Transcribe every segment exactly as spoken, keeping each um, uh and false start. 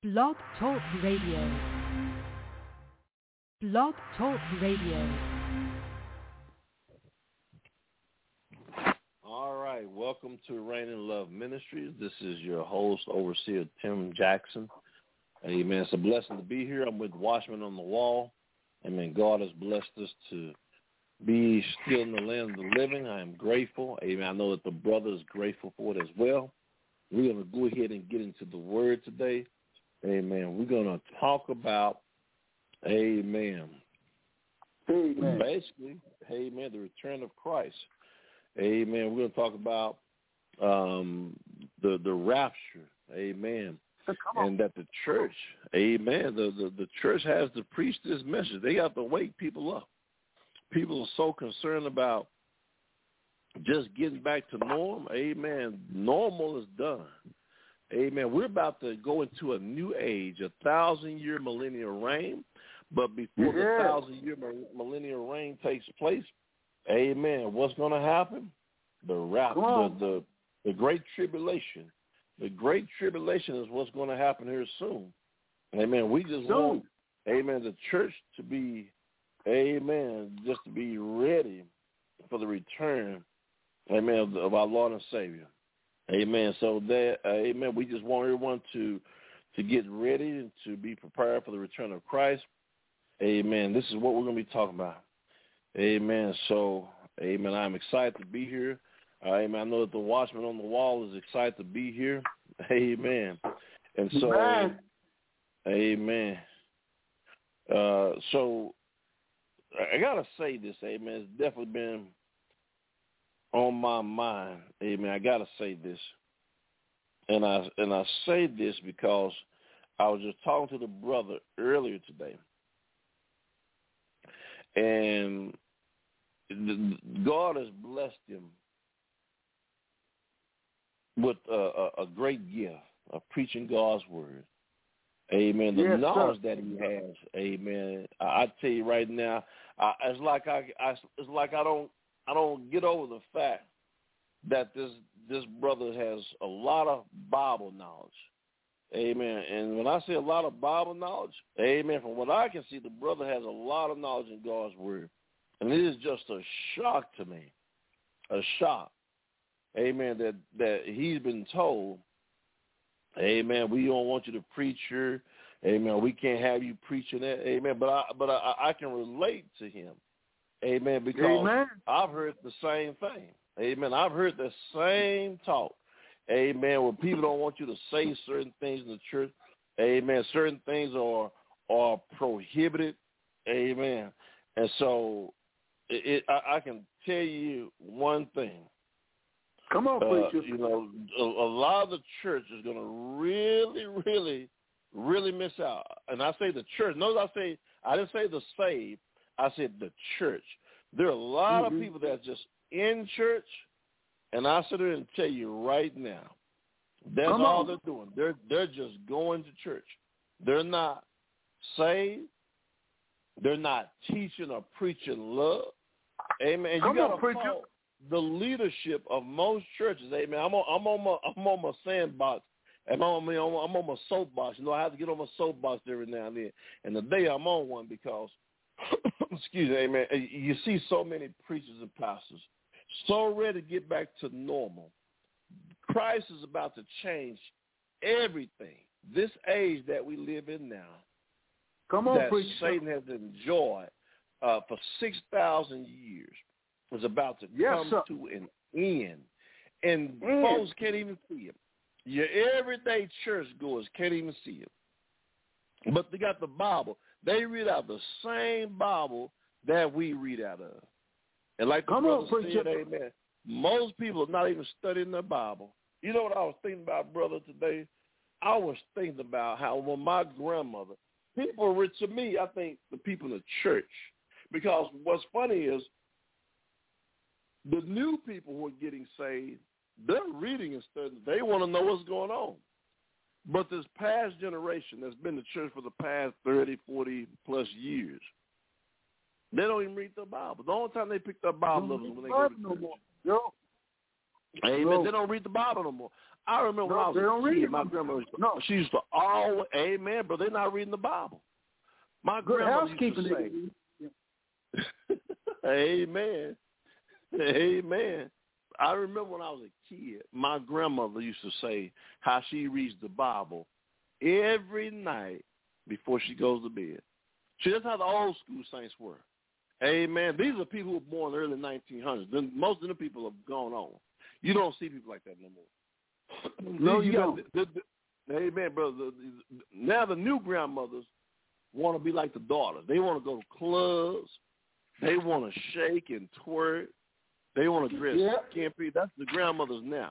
Blog Talk Radio. Blog Talk Radio. All right, welcome to Reign in Love Ministries. This is your host, Overseer Tim Jackson. Amen. It's a blessing to be here. I'm with Watchmen on the Wall. Amen. God has blessed us to be still in the land of the living. I am grateful. Amen. I know that the brother is grateful for it as well. We're going to go ahead and get into the word today. Amen. We're going to talk about, amen, Amen. basically, amen, the return of Christ. Amen. We're going to talk about um, the the rapture. Amen. And that the church, amen, the, the, the church has to preach this message. They have to wake people up. People are so concerned about just getting back to norm. Amen. Normal is done. Amen. We're about to go into a new age, a thousand-year millennial reign. But before yeah. the thousand-year millennial reign takes place, amen, what's going to happen? The rap, the, the the great tribulation. The great tribulation is what's going to happen here soon. Amen. We just soon. want, amen, the church to be, amen, just to be ready for the return, amen, of, the, of our Lord and Savior. Amen. So that, uh, amen, we just want everyone to to get ready and to be prepared for the return of Christ. Amen. This is what we're going to be talking about. Amen. So, amen, I'm excited to be here. Uh, amen. I know that the Watchman on the Wall is excited to be here. Amen. And so, amen. amen. Uh, so, I got to say this, amen. It's definitely been on my mind. Amen. I got to say this. And I and I say this because I was just talking to the brother earlier today. And God has blessed him with a, a, a great gift of preaching God's word. Amen. The yes, knowledge sir. that he has. Amen. I, I tell you right now, I, it's like I, I, it's like I don't, I don't get over the fact that this this brother has a lot of Bible knowledge. Amen. And when I say a lot of Bible knowledge, amen, from what I can see, the brother has a lot of knowledge in God's word. And it is just a shock to me, a shock, amen, that, that he's been told, amen, we don't want you to preach here, amen, we can't have you preaching that, amen, but I, but I, I can relate to him, amen, because amen. I've heard the same thing, amen, I've heard the same talk, amen, where people don't want you to say certain things in the church, amen, certain things are, are prohibited, amen, and so It, it, I, I can tell you one thing. Come on, uh, preacher. You know, a, a lot of the church is going to really, really, really miss out. And I say the church. Notice I say, I didn't say the saved. I said the church. There are a lot mm-hmm. of people that's just in church, and I sit there and tell you right now, that's Come all on. they're doing. They're they're just going to church. They're not saved. They're not teaching or preaching love. Amen. And you got to fault the leadership of most churches. Amen. I'm on, I'm on my, I'm on my sandbox. And I'm on, I'm on my soapbox. You know, I have to get on my soapbox every now and then. And today I'm on one because, excuse me, amen, you see so many preachers and pastors so ready to get back to normal. Christ is about to change everything. This age that we live in now, Come on, that preacher. Satan has enjoyed uh, for six thousand years is about to yes, come sir. to an end. And end. folks can't even see it. Your everyday churchgoers can't even see it. But they got the Bible. They read out the same Bible that we read out of. And like the Come brother on, preacher. said, amen, most people are not even studying the Bible. You know what I was thinking about, brother, today? I was thinking about how when my grandmother, people were to me, I think the people in the church, because what's funny is the new people who are getting saved, they're reading and studying. They want to know what's going on. But this past generation that's been in the church for the past thirty, forty plus years, they don't even read the Bible. The only time they pick up Bible is when they go to church. No more. No. Amen. No. They don't read the Bible no more. I remember no, when I was a kid, my grandmother, no. she used to always, amen, but they're not reading the Bible. My Good grandmother housekeeping. used to say, amen, amen. I remember when I was a kid, my grandmother used to say how she reads the Bible every night before she goes to bed. See, that's how the old school saints were. Amen. These are people who were born in the early nineteen hundreds. Then most of the people have gone on. You don't see people like that no more. No, you, you got, don't. the, the, amen, brother. The, the, now the new grandmothers want to be like the daughters. They want to go to clubs. They want to shake and twerk. They want to dress yep. skimpy. That's the grandmothers now.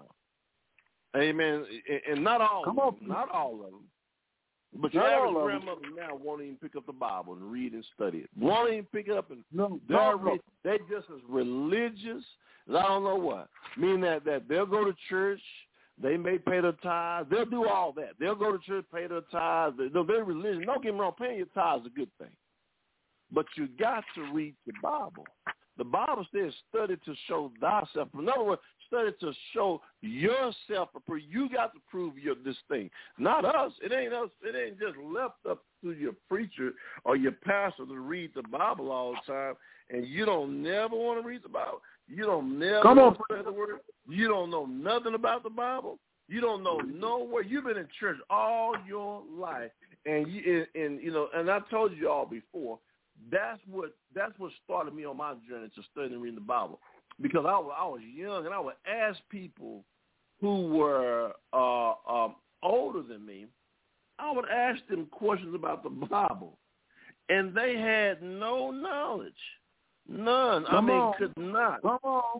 Amen. And, and not all Come of on. them. Not all of them. But your average grandmother now won't even pick up the Bible and read and study it. Won't even pick it up and no, they're, no. they're just as religious as I don't know what. Meaning that, that they'll go to church, they may pay their tithes, they'll do all that. They'll go to church, pay their tithes. They're very religious. Don't get me wrong, paying your tithes is a good thing. But you got to read the Bible. The Bible says study to show thyself. In other words, study to show yourself. You got to prove your this thing, not us. It ain't us. It ain't just left up to your preacher or your pastor to read the Bible all the time, and you don't never want to read the Bible. You don't never Come on. want to study the Word. You don't know nothing about the Bible. You don't know nowhere. You've been in church all your life, and you and, and you know. And I told you all before. That's what that's what started me on my journey to study and read the Bible, because I was I was young and I would ask people who were uh, um, older than me. I would ask them questions about the Bible, and they had no knowledge, none. Come I mean, on. could not. Come on.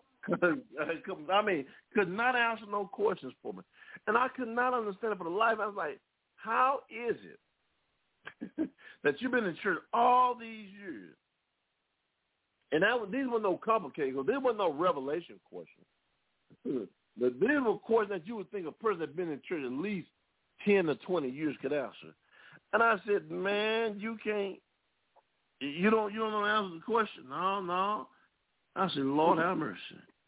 I mean, could not answer no questions for me, and I could not understand it for the life. I was like, how is it that you've been in church all these years? And that, these were no complicated, there were no revelation questions. These were questions that you would think a person that had been in church at least ten or twenty years could answer. And I said, man, you can't, you don't, you don't know the answer to the question. No, no. I said, Lord have mercy.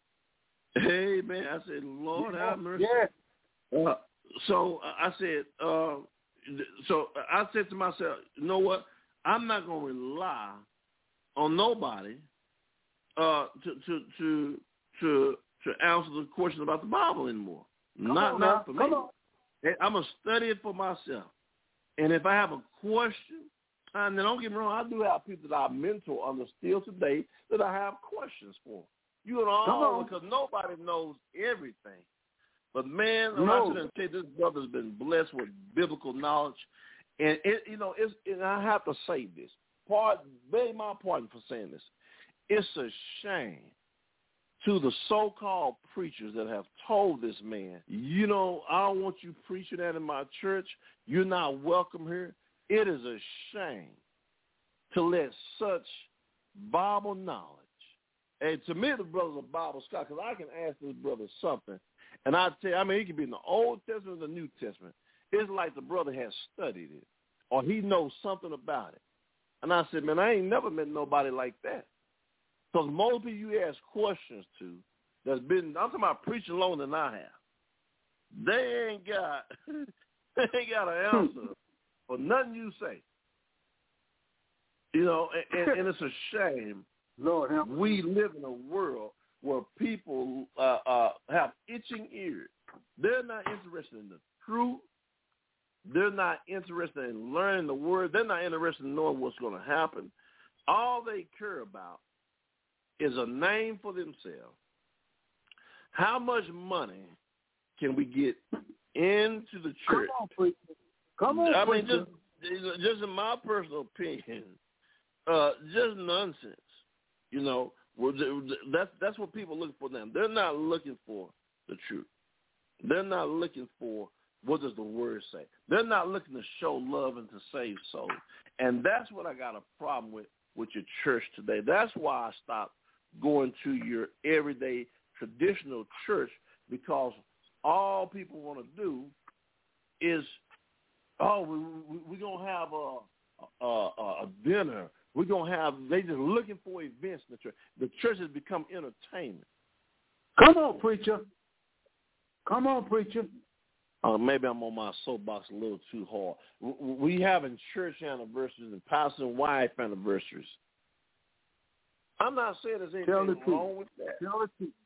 Amen. I said, Lord yeah. have mercy. Yeah. Uh, so I said, uh, So I said to myself, you know what? I'm not going to rely on nobody uh, to to to to to answer the question about the Bible anymore. Come not on, not now. for Come me. on. I'm gonna study it for myself. And if I have a question, and then don't get me wrong, I do have people that I mentor on the still today that I have questions for. You know, because nobody knows everything. But man, no. I should say this brother's been blessed with biblical knowledge, and it, you know, it's. And I have to say this. Part, beg my pardon for saying this. It's a shame to the so-called preachers that have told this man, you know, I don't want you preaching that in my church. You're not welcome here. It is a shame to let such Bible knowledge. And to me, the brother's a Bible scholar, because I can ask this brother something. And I tell you, I mean, it can be in the Old Testament or the New Testament. It's like the brother has studied it, or he knows something about it. And I said, man, I ain't never met nobody like that. Because most people you ask questions to that's been, I'm talking about preaching longer than I have. They ain't got, they ain't got an answer for nothing you say. You know, and, and it's a shame. Lord help we live in a world where people uh, uh, have itching ears. They're not interested in the truth. They're not interested in learning the word. They're not interested in knowing what's going to happen. All they care about is a name for themselves. How much money can we get into the church? Come on, preacher. Come on, I preacher. mean, just, just in my personal opinion, uh, just nonsense. You know, that's that's what people look for now. They're not looking for the truth. They're not looking for what does the word say. They're not looking to show love and to save souls. And that's what I got a problem with with your church today. That's why I stopped going to your everyday traditional church, because all people want to do is, oh, we, we, we're going to have a, a, a dinner. We're going to have, they just looking for events in the church. The church has become entertainment. Come on, preacher. Come on, preacher. Uh, maybe I'm on my soapbox a little too hard. We having church anniversaries and pastor and wife anniversaries. I'm not saying there's anything Tell the wrong truth. with that. Tell the truth.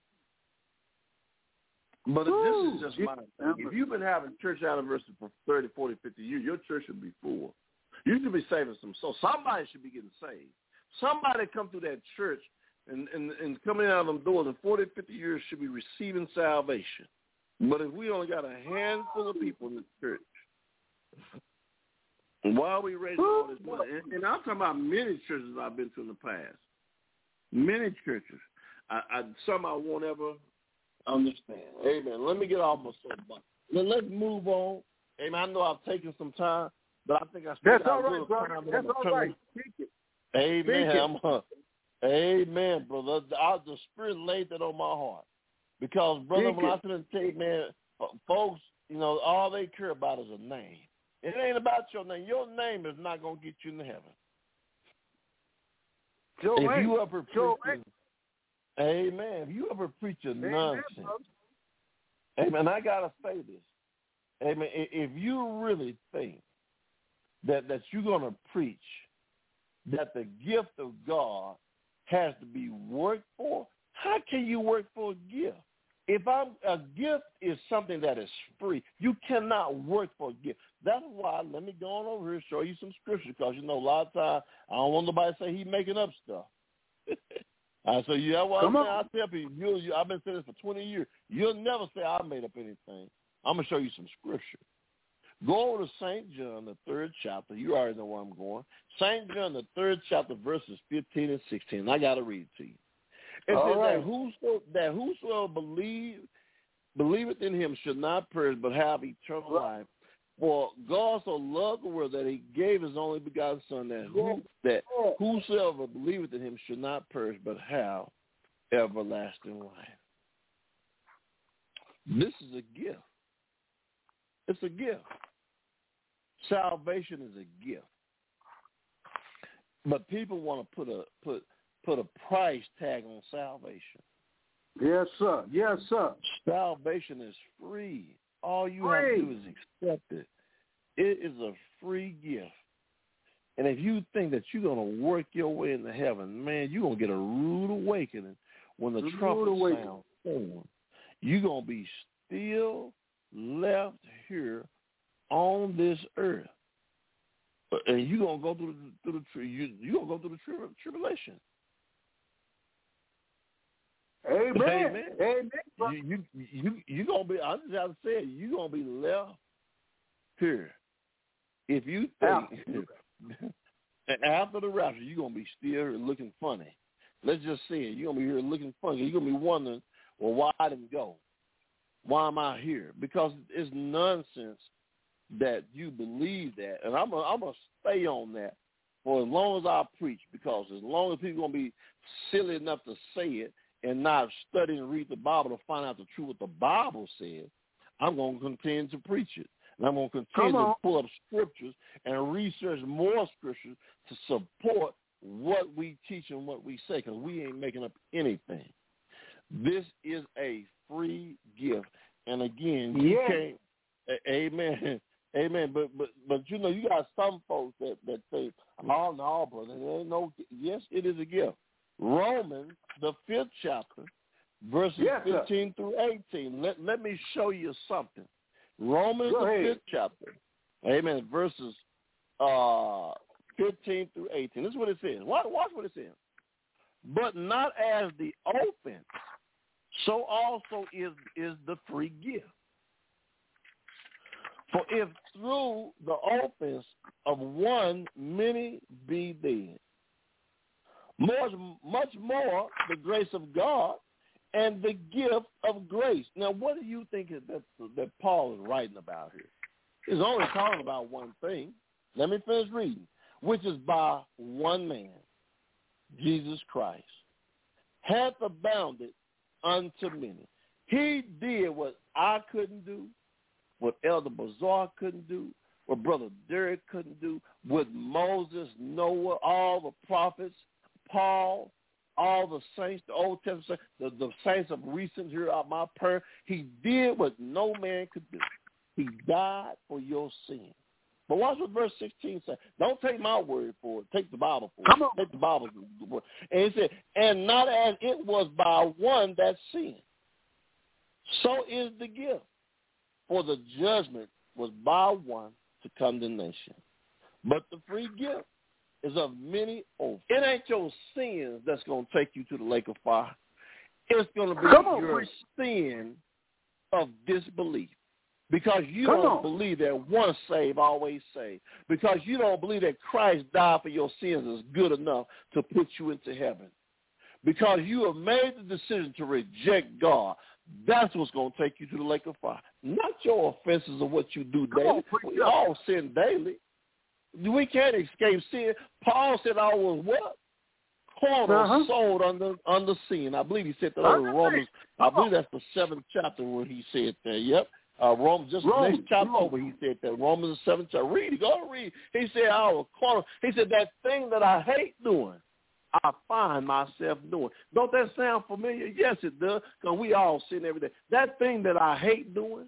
But Woo. this is just my thing. If you've been having church anniversaries for thirty, forty, fifty years, your church should be full. You should be saving some souls. Somebody should be getting saved. Somebody come through that church and, and, and coming out of them doors in forty, fifty years should be receiving salvation. But if we only got a handful of people in the church, why are we raising all this money? And, and I'm talking about many churches I've been to in the past. Many churches. I, I, some I won't ever understand. Amen. Let me get off my soapbox. Let, let's move on. Amen. I know I've taken some time, but I think I still That's got all a right, little brother. time. That's all right. Speak it. Amen. Speak it. I'm, uh, amen, brother. I, the Spirit laid that on my heart. Because, brother, Speak when it. I said to tell you, man, folks, you know, all they care about is a name. It ain't about your name. Your name is not going to get you into heaven. Joe if ain't. you ever Joe preach, amen. If you ever preach a Amen, nonsense, brother. amen, I got to say this. Amen. If you really think that, that you're going to preach that the gift of God has to be worked for, how can you work for a gift? If I'm a gift is something that is free, you cannot work for a gift. That's why let me go on over here and show you some scripture, because you know a lot of times I don't want nobody to say he's making up stuff. uh, so you know what I'm saying? I tell people, you, you, I've been saying this for twenty years. You'll never say I made up anything. I'm gonna show you some scripture. Go over to Saint John, the third chapter. You already know where I'm going. Saint John, the third chapter, verses fifteen and sixteen. I got to read it to you. It All says right. that whoso that whosoever believe believeth in him should not perish but have eternal life. For God so loved the world that he gave his only begotten Son, that who that whosoever believeth in him should not perish but have everlasting life. This is a gift. It's a gift. Salvation is a gift. But people want to put a put put a price tag on salvation. Yes, sir. Yes, sir. Salvation is free. All you free. have to do is accept it. It is a free gift. And if you think that you're going to work your way into heaven, man, you're going to get a rude awakening when the rude trumpet awakening. sounds forward. You're going to be still left here on this earth. And you're going to go through the, through the you, you're going to go through the tri- tribulation. Amen. Amen. Amen. You you you you gonna be. I just have to say it. You gonna be left here. If you think after the rapture, you're gonna be still here looking funny. Let's just say it. You're gonna be here looking funny. You're gonna be wondering, well, why I didn't go? Why am I here? Because it's nonsense that you believe that, and I'm gonna, I'm gonna stay on that for as long as I preach. Because as long as people gonna be silly enough to say it and not study and read the Bible to find out the truth what the Bible says, I'm going to continue to preach it. And I'm going to continue to pull up scriptures and research more scriptures to support what we teach and what we say, because we ain't making up anything. This is a free gift. And again, you yes. can't, amen, amen. But, but, but you know, you got some folks that, that say, oh, no, brother, there ain't no, yes, it is a gift. Romans, the fifth chapter, verses yes, fifteen through eighteen. Let, let me show you something. Romans, Go the ahead. fifth chapter, amen, verses uh, fifteen through eighteen. This is what it says. Watch, watch what it says. But not as the offense, so also is, is the free gift. For if through the offense of one many be dead, Much, much more the grace of God and the gift of grace. Now, what do you think that, that Paul is writing about here? He's only talking about one thing. Let me finish reading. Which is by one man, Jesus Christ, hath abounded unto many. He did what I couldn't do, what Elder Bazar couldn't do, what Brother Derek couldn't do, what Moses, Noah, all the prophets, Paul, all the saints, the Old Testament, the, the saints of recent here out my prayer. He did what no man could do. He died for your sin. But watch what verse sixteen says. Don't take my word for it. Take the Bible for it. Come on. Take the Bible for it. And it said, and not as it was by one that sinned. So is the gift. For the judgment was by one to condemnation. But the free gift is of many over. It ain't your sins that's going to take you to the lake of fire. It's going to be on, your please. sin of disbelief. Because you Come don't on. believe that once saved, always saved. Because you don't believe that Christ died for your sins is good enough to put you into heaven. Because you have made the decision to reject God. That's what's going to take you to the lake of fire. Not your offenses of what you do Come daily. on, preach We up. all sin daily. We can't escape sin. Paul said I was what? Corner Uh-huh. sold under under sin. I believe he said that Under in Romans. I Come believe that's the seventh chapter where he said that. Yep. Uh, Romans, just Romans, next chapter Romans. over, he said that. Romans the seventh chapter. Read it. Go read. He said I was corner. He said that thing that I hate doing, I find myself doing. Don't that sound familiar? Yes, it does, because we all sin every day. That thing that I hate doing,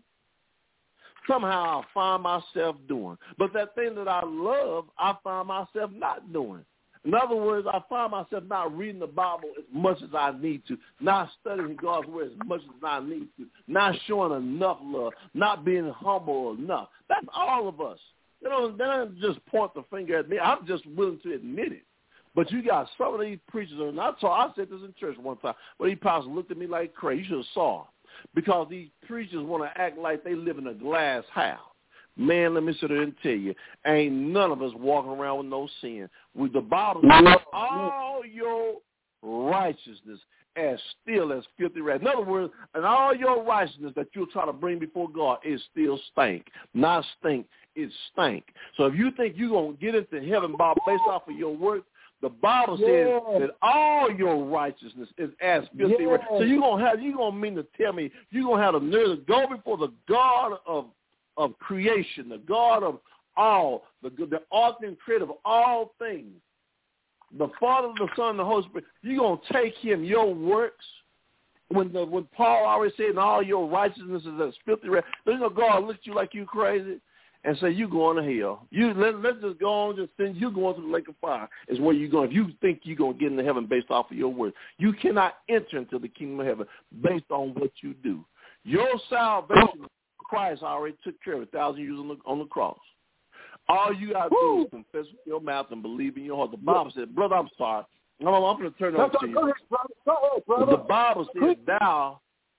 somehow I find myself doing. But that thing that I love, I find myself not doing. In other words, I find myself not reading the Bible as much as I need to, not studying God's word as much as I need to, not showing enough love, not being humble enough. That's all of us. They don't, they don't just point the finger at me. I'm just willing to admit it. But you got some of these preachers, and I saw, I said this in church one time, but these pastors looked at me like crazy. You should have saw. Because these preachers want to act like they live in a glass house. Man, let me sit there and tell you, ain't none of us walking around with no sin. With the Bible says all your righteousness as still as filthy rags. In other words, and all your righteousness that you'll try to bring before God is still stank. Not stink, it's stank. So if you think you're going to get into heaven by based off of your work, the Bible says Yeah. that all your righteousness is as filthy Yeah. rags. So you're gonna have you gonna mean to tell me you're gonna have the nerve to go before the God of of creation, the God of all, the the author and creator of all things, the Father, the Son, and the Holy Spirit. You're gonna take him, your works. When the when Paul already said, and all your righteousness is as filthy rags, you know God look at you like you crazy and say, you going to hell. You let, let's just go on, just send you going to the lake of fire is where you're going. If you think you're going to get into heaven based off of your word, you cannot enter into the kingdom of heaven based on what you do. Your salvation, Christ already took care of a thousand years on the, on the cross. All you got to do is confess with your mouth and believe in your heart. The Bible said, brother, I'm sorry. I'm, I'm going to turn it over to you. Go ahead, brother. Go ahead, brother. The Bible said, thou...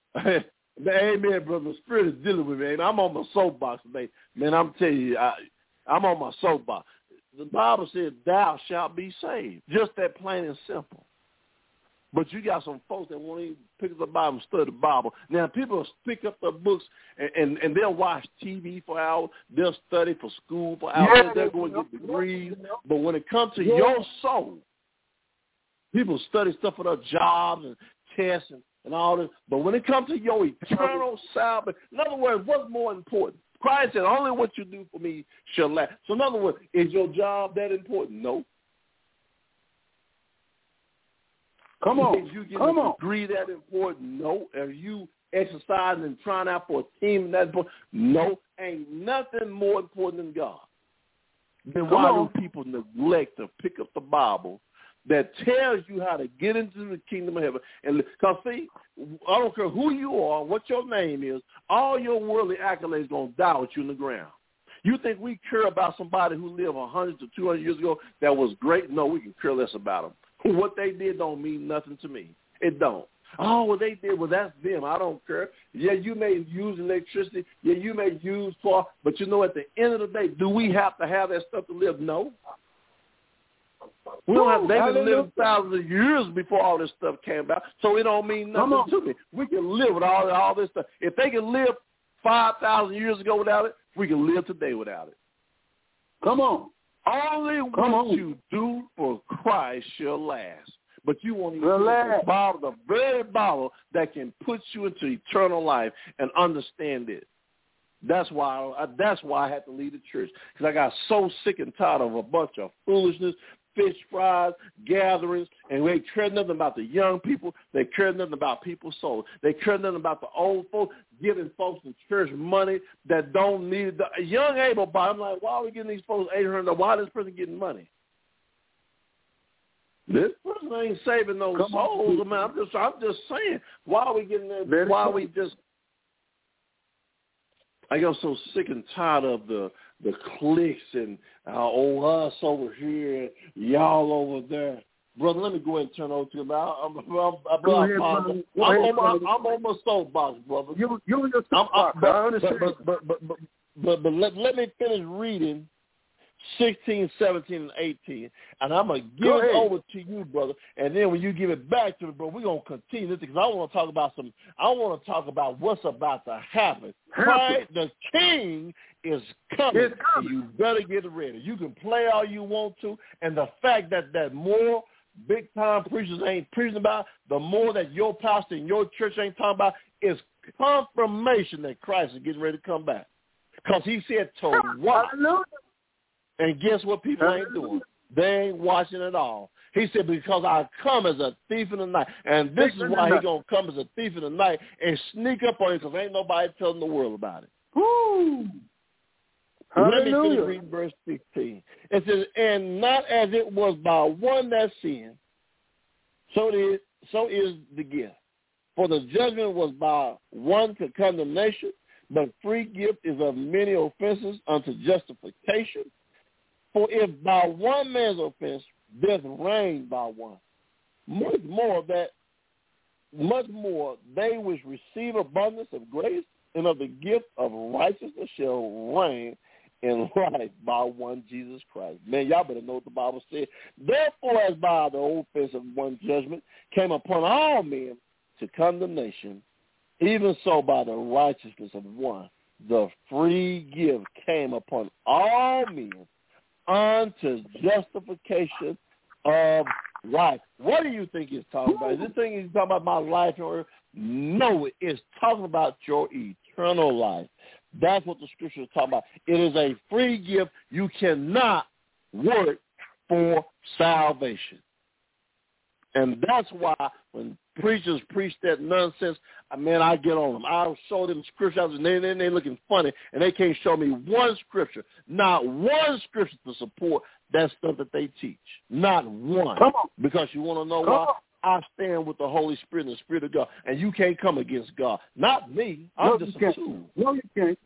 Amen, brother. The Spirit is dealing with me. Man. I'm on my soapbox today. Man, I'm telling you, I, I'm on my soapbox. The Bible says, thou shalt be saved. Just that plain and simple. But you got some folks that won't even pick up the Bible and study the Bible. Now, people pick up their books, and, and, and they'll watch T V for hours. They'll study for school for hours. Yeah, They'll go and get degrees. yeah. But when it comes to Yeah. your soul, people study stuff for their jobs and tests and and all this, but when it comes to your eternal salvation, in other words, what's more important? Christ said, only what you do for me shall last. So in other words, is your job that important? No. Come on. Is you getting Come a on. degree that important? No. Are you exercising and trying out for a team that important? No. Ain't nothing more important than God. Then Come why on. do people neglect to pick up the Bible that tells you how to get into the kingdom of heaven? And because see, I don't care who you are, what your name is, all your worldly accolades gonna die with you in the ground. You think we care about somebody who lived a hundred to two hundred years ago that was great? No, we can care less about them. What they did don't mean nothing to me. It don't. Oh, what they did, well, that's them. I don't care. Yeah, you may use electricity. Yeah, you may use car. But you know, at the end of the day, do we have to have that stuff to live? No. We don't have, they've been living thousands of years before all this stuff came about, so it don't mean nothing to me. We can live with all, all this stuff. If they can live five thousand years ago without it, we can live today without it. Come on. Only Come what on. you do for Christ shall last. But you want to use Relax. the Bible, the very Bible that can put you into eternal life and understand it. That's why I, that's why I had to leave the church, because I got so sick and tired of a bunch of foolishness, fish fries, gatherings, and they care nothing about the young people. They care nothing about people's souls. They care nothing about the old folks, giving folks in church money that don't need it. The young able body, I'm like, why are we getting these folks eight hundred dollars? Why is this person getting money? This person ain't saving no Come souls. on. I mean, I'm just, I'm just saying, why are we getting that? Very Why are true. we just? I get so sick and tired of the the cliques and uh, oh, us over here, y'all over there. Brother, let me go ahead and turn over to you now. I'm, I'm, I'm, Go I'm, ahead, I'm, brother. I'm, Go ahead, on, my, brother. I'm on my soapbox, brother. You, you and your I'm, I'm, soapbox. but, I understand. But, but, but, but, but, but let, let me finish reading sixteen, seventeen, and eighteen, and I'm going to give Go it ahead. over to you, brother, and then when you give it back to me, bro, we're going to continue this because I want to talk about some, I want to talk about what's about to happen. Happen. Christ, the King, is coming, It's coming. and you better get ready. You can play all you want to, and the fact that, that more big-time preachers ain't preaching about, the more that your pastor and your church ain't talking about, is confirmation that Christ is getting ready to come back. Because he said to watch. Hallelujah. And guess what people ain't doing? They ain't watching at all. He said, because I come as a thief in the night. And this Thief is in the why night. he's going to come as a thief in the night and sneak up on you because ain't nobody telling the world about it. Woo. Let me Hallelujah. finish reading verse sixteen. It says, and not as it was by one that sinned, so it is, so is the gift. For the judgment was by one to condemnation, but free gift is of many offenses unto justification. For if by one man's offense death reigned by one, much more that much more they which receive abundance of grace and of the gift of righteousness shall reign in life by one Jesus Christ. Man, y'all better know what the Bible said. Therefore, as by the offense of one judgment came upon all men to condemnation, even so by the righteousness of one, the free gift came upon all men unto justification of life. What do you think he's talking about? Is this thing he's talking about my life? Or no, it's talking about your eternal life. That's what the scripture is talking about. It is a free gift. You cannot work for salvation. And that's why when preachers preach that nonsense, I mean, I get on them. I'll show them scriptures, and they, they, they're looking funny, and they can't show me one scripture, not one scripture to support that stuff that they teach. Not one. Come on. Because you want to know Come why? on. I stand with the Holy Spirit and the Spirit of God, and you can't come against God. Not me. I'm No, just you a can't. tool. No, you can't.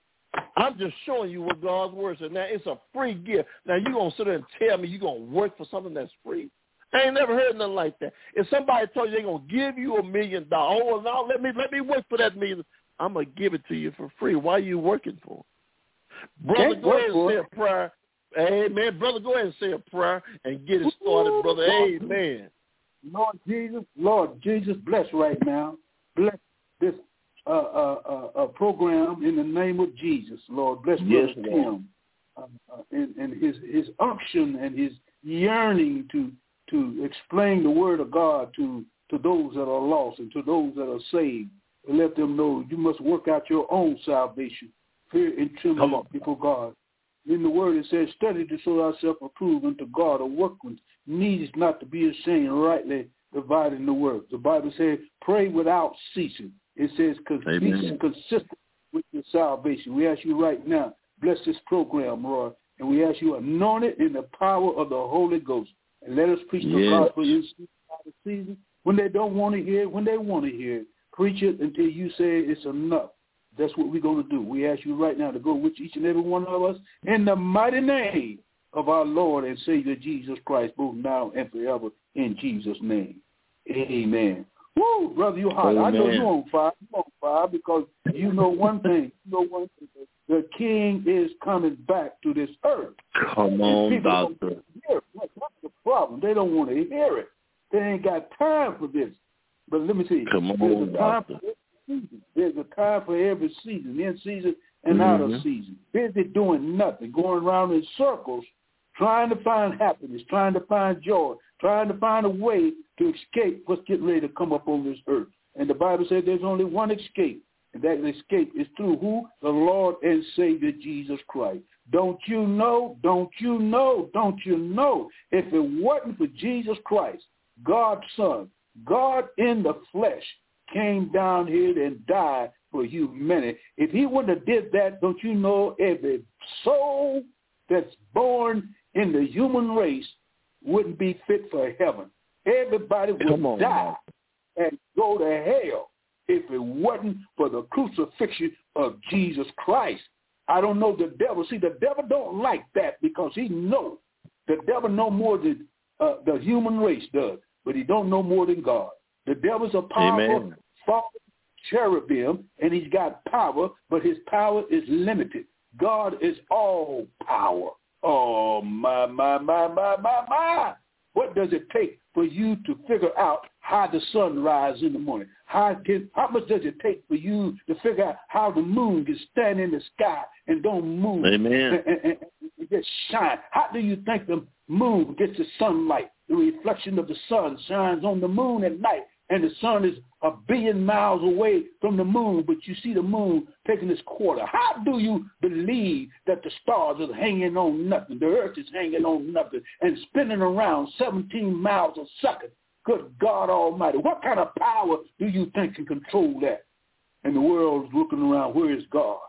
I'm just showing you what God's word says. Now, it's a free gift. Now, you're going to sit there and tell me you're going to work for something that's free? I ain't never heard nothing like that. If somebody told you they're going to give you a million dollars, oh, well, now let me, let me work for that million, I'm going to give it to you for free. Why are you working for it? Brother, Can't go work ahead and for say it. a prayer. Amen. Brother, go ahead and say a prayer and get it started, brother. Amen. Lord Jesus, Lord Jesus, bless right now. Bless this uh, uh, uh, uh, program in the name of Jesus, Lord. Bless Yes, Brother Lord. Tim uh, uh, and, and his his unction and his yearning to to explain the word of God to, to those that are lost and to those that are saved. And let them know you must work out your own salvation, fear and Come trembling on. before God. In the word it says, study to show ourselves approved unto God, a workman needs not to be ashamed, rightly dividing the word. The Bible says, pray without ceasing. It says, be Amen. consistent with your salvation. We ask you right now, bless this program, Lord, and we ask you anoint it in the power of the Holy Ghost. And let us preach the Yes. gospel in the season when they don't want to hear it, when they want to hear it. Preach it until you say it's enough. That's what we're going to do. We ask you right now to go with each and every one of us in the mighty name of our Lord and Savior Jesus Christ, both now and forever, in Jesus' name. Amen. Woo, brother, you're hot. I know Amen. you're on fire. You're on fire because you know one thing. You know one thing. The King is coming back to this earth. Come on, People don't doctor. hear it. What- What's the problem? They don't want to hear it. They ain't got time for this. But let me tell you, Come there's on, a time doctor. for every season. There's a time for every season, in season and out of Mhm. season. Busy doing nothing, going around in circles, trying to find happiness, trying to find joy, trying to find a way to escape what's getting ready to come up on this earth. And the Bible says there's only one escape, and that escape is through who? The Lord and Savior Jesus Christ. Don't you know, don't you know, don't you know, if it wasn't for Jesus Christ, God's Son, God in the flesh, came down here and died for humanity. If he wouldn't have did that, don't you know, every soul that's born in the human race wouldn't be fit for heaven. Everybody would on, die man. and go to hell if it wasn't for the crucifixion of Jesus Christ. I don't know the devil. See, the devil don't like that because he knows. The devil know more than uh, the human race does, but he don't know more than God. The devil's a powerful fallen cherubim, and he's got power, but his power is limited. God is all power. Oh, my, my, my, my, my, my. What does it take for you to figure out how the sun rises in the morning? How, can, how much does it take for you to figure out how the moon can stand in the sky and don't move Amen. and, and, and, and just shine? How do you think the moon gets the sunlight? The reflection of the sun shines on the moon at night, and the sun is a billion miles away from the moon, but you see the moon taking its quarter. How do you believe that the stars are hanging on nothing, the earth is hanging on nothing, and spinning around seventeen miles a second? Good God Almighty. What kind of power do you think can control that? And the world's looking around, where is God?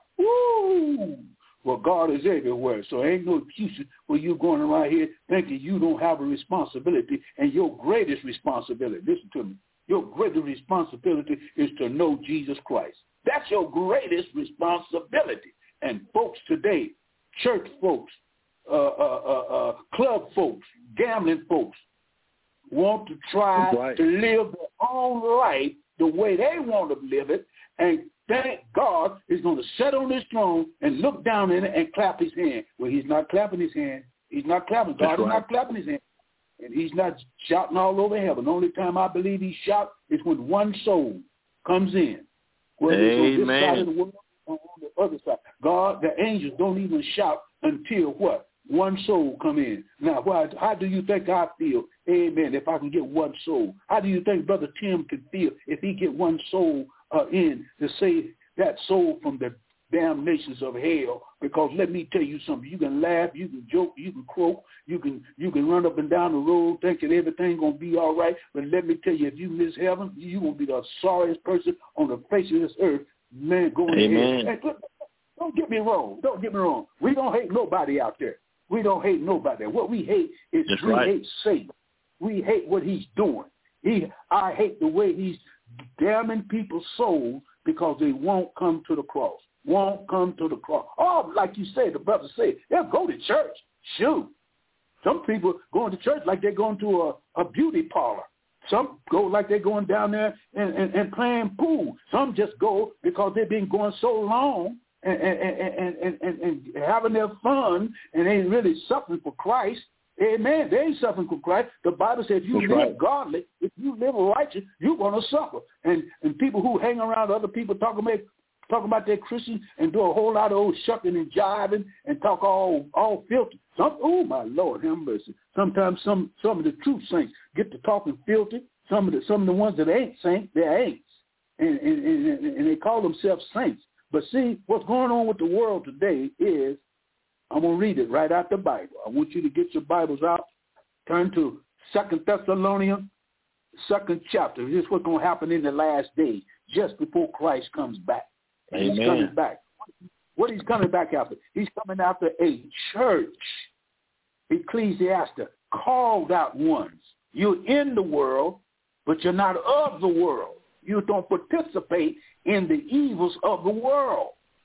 Woo! Well, God is everywhere, so ain't no excuse for you going around here thinking you don't have a responsibility, and your greatest responsibility, listen to me, your greatest responsibility is to know Jesus Christ. That's your greatest responsibility. And folks today, church folks, uh, uh, uh, uh, club folks, gambling folks, want to try right. to live their own life the way they want to live it, and think God is going to sit on his throne and look down in it and clap his hand. Well, he's not clapping his hand. He's not clapping. God That's is right. not clapping his hand. And he's not shouting all over heaven. The only time I believe he shouts is when one soul comes in. Whether it's on this side of the world or on the other side. God, the angels don't even shout until what? One soul come in. Now, why, how do you think I feel, amen, if I can get one soul? How do you think Brother Tim can feel if he get one soul uh, in to save that soul from the damnations of hell? Because let me tell you something, you can laugh, you can joke, you can croak, you can you can run up and down the road thinking everything's going to be all right, but let me tell you, if you miss heaven, you're going to be the sorriest person on the face of this earth, man, going Amen. to hell. Don't get me wrong, don't get me wrong. We don't hate nobody out there. We don't hate nobody. What we hate is That's we right. hate Satan. We hate what he's doing. He, I hate the way he's damning people's souls because they won't come to the cross. Won't come to the cross. Oh, like you said, the brother said, they'll go to church. Shoot. Some people going to church like they're going to a, a beauty parlor. Some go like they're going down there and, and, and playing pool. Some just go because they've been going so long and, and, and, and, and, and having their fun and ain't really suffering for Christ. Amen. They ain't suffering for Christ. The Bible says if you That's live right. godly, if you live righteous, you're going to suffer. And and people who hang around other people talking about talking about their Christians and do a whole lot of old shucking and jiving and talk all all filthy. Some, oh my Lord, have mercy. Sometimes some some of the true saints get to talking filthy. Some of the some of the ones that ain't saints, they're ain'ts, and and, and and they call themselves saints. But see, what's going on with the world today is, I'm going to read it right out the Bible. I want you to get your Bibles out. Turn to Second Thessalonians, second chapter. This is what's going to happen in the last days, just before Christ comes back. And Amen. He's coming back. What he's coming back after? He's coming after a church, ecclesiastic, called out ones. You're in the world, but you're not of the world. You don't participate in the evils of the world.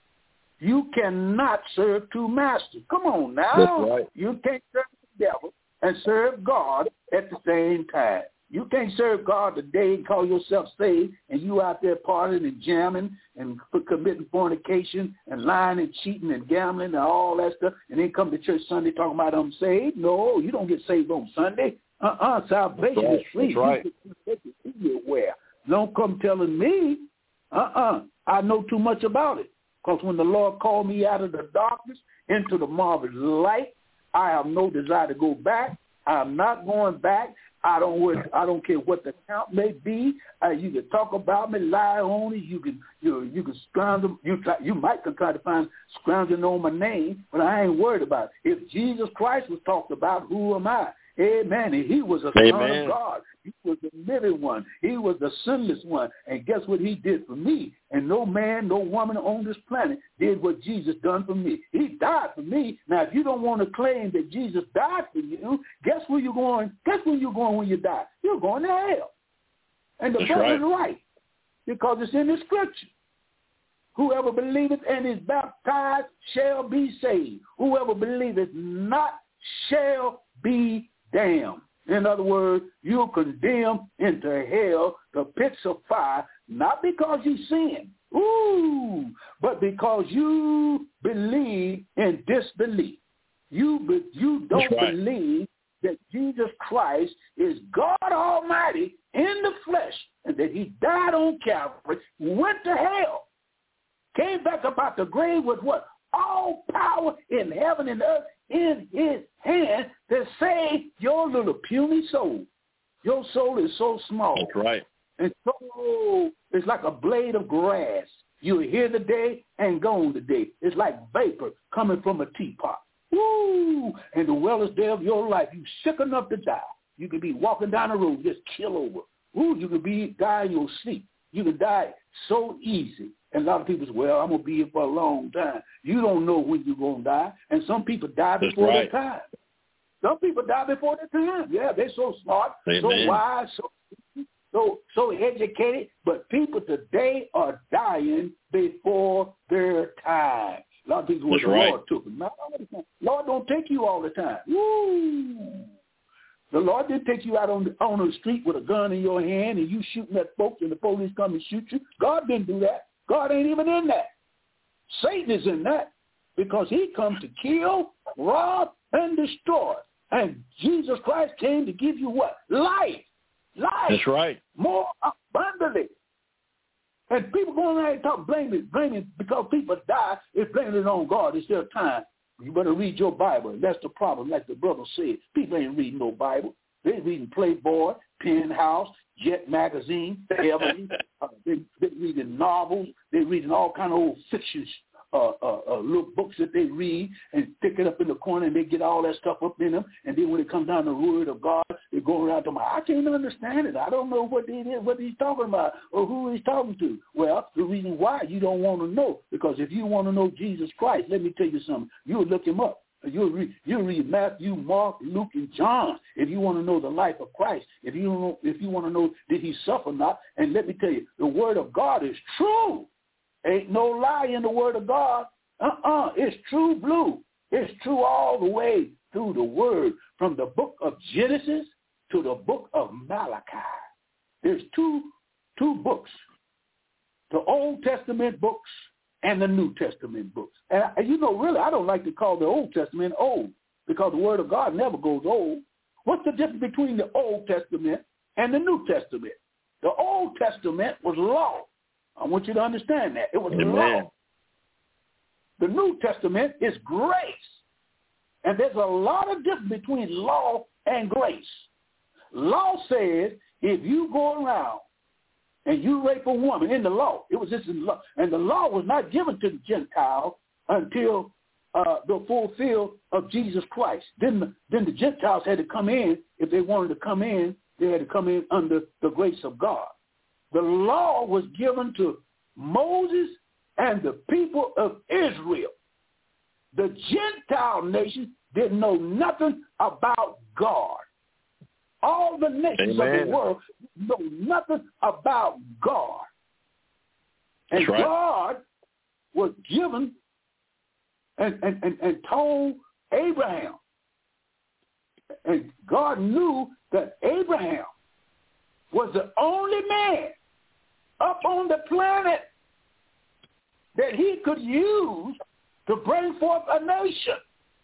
You cannot serve two masters. Come on now. That's right. You can't serve the devil and serve God at the same time. You can't serve God today and call yourself saved, and you out there partying and jamming and committing fornication and lying and cheating and gambling and all that stuff, and then come to church Sunday talking about I'm saved. No, you don't get saved on Sunday. Uh-uh, salvation That's right. is free. That's right. You get aware. Don't come telling me. Uh-uh, I know too much about it. Because when the Lord called me out of the darkness into the marvelous light, I have no desire to go back. I'm not going back. I don't worry, I don't care what the count may be. Uh, you can talk about me, lie on it. You can you you can scrounge. You try, you might try to find scrounging on my name, but I ain't worried about it. If Jesus Christ was talked about, who am I? Amen. And he was a Amen. son of God. He was the living one. He was the sinless one. And guess what he did for me? And no man, no woman on this planet did what Jesus done for me. He died for me. Now, if you don't want to claim that Jesus died for you, guess where you're going? Guess where you're going when you die? You're going to hell. And the book is right because it's in the scripture. Whoever believeth and is baptized shall be saved. Whoever believeth not shall be damned. In other words, you're condemned into hell, the pits of fire, not because you sinned, ooh, but because you believe in disbelief. You be, you don't right. believe that Jesus Christ is God Almighty in the flesh and that he died on Calvary, went to hell, came back up out the grave with what? All power in heaven and earth in his hand to save your little puny soul. Your soul is so small. That's right. And so it's like a blade of grass. You're here today and gone today. It's like vapor coming from a teapot. Woo! And the wellest day of your life, you sick enough to die. You could be walking down the road, just kill over. Ooh, you could be die in your sleep. You could die so easy. And a lot of people say, well, I'm going to be here for a long time. You don't know when you're going to die. And some people die before right. their time. Some people die before their time. Yeah, they're so smart, Amen. so wise, so so so educated. But people today are dying before their time. A lot of people, well, the right. Lord took them. No, Lord don't take you all the time. Woo! The Lord didn't take you out on the, on the street with a gun in your hand and you shooting at folks and the police come and shoot you. God didn't do that. God ain't even in that. Satan is in that because he comes to kill, rob, and destroy. And Jesus Christ came to give you what? Life. Life. That's right. More abundantly. And people going around and talk, blaming, blaming because people die, it's blaming it on God. It's their time. You better read your Bible. That's the problem, like the brother said. People ain't reading no Bible. They're reading Playboy, Penthouse, Jet Magazine, Ebony. uh, they, they're reading novels. They're reading all kind of old fiction uh, uh, uh, little books that they read and stick it up in the corner, and they get all that stuff up in them. And then when it comes down to the word of God, they go around to them, I can't understand it. I don't know what it is, what he's talking about or who he's talking to. Well, the reason why you don't want to know, because if you want to know Jesus Christ, let me tell you something. You'll look him up. You'll read, you'll read Matthew, Mark, Luke, and John if you want to know the life of Christ. If you don't know, if you want to know did he suffer or not, and let me tell you, the word of God is true. Ain't no lie in the word of God. Uh-uh. It's true blue. It's true all the way through the word, from the book of Genesis to the book of Malachi. There's two two books, the Old Testament books and the New Testament books. And, and you know, really, I don't like to call the Old Testament old because the word of God never goes old. What's the difference between the Old Testament and the New Testament? The Old Testament was law. I want you to understand that. It was Amen. law. The New Testament is grace. And there's a lot of difference between law and grace. Law says if you go around and you rape a woman in the law, it was just in law, and the law was not given to the Gentiles until uh, the fulfill of Jesus Christ. Then the, then the Gentiles had to come in. If they wanted to come in, they had to come in under the grace of God. The law was given to Moses and the people of Israel. The Gentile nation didn't know nothing about God. All the nations Amen. of the world know nothing about God. And That's right. God was given and, and, and, and told Abraham. And God knew that Abraham was the only man up on the planet that he could use to bring forth a nation.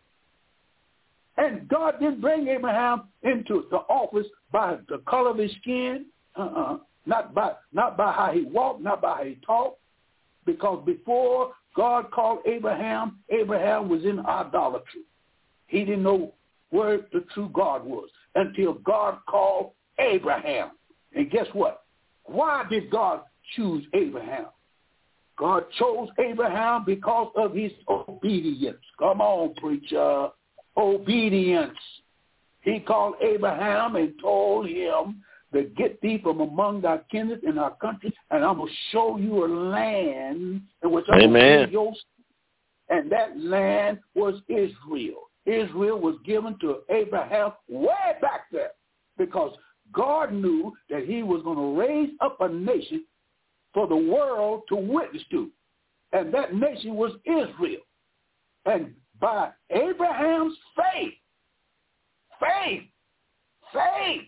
And God didn't bring Abraham into the office by the color of his skin, uh-uh. not by not by how he walked, not by how he talked, because before God called Abraham, Abraham was in idolatry. He didn't know where the true God was. until God called Abraham. And guess what? Why did God choose Abraham? God chose Abraham because of his obedience. Come on, preacher. Obedience. He called Abraham and told him to get thee from among thy kindred and our country, and I'm going to show you a land in which I'm going to give your. And that land was Israel. Israel was given to Abraham way back there because God knew that he was going to raise up a nation for the world to witness to. And that nation was Israel. And by Abraham's faith, faith, faith,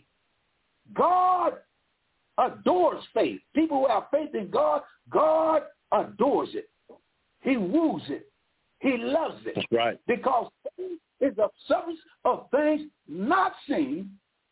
God adores faith. People who have faith in God, God adores it. He woos it. He loves it. That's right. Because faith is the substance of things not seen,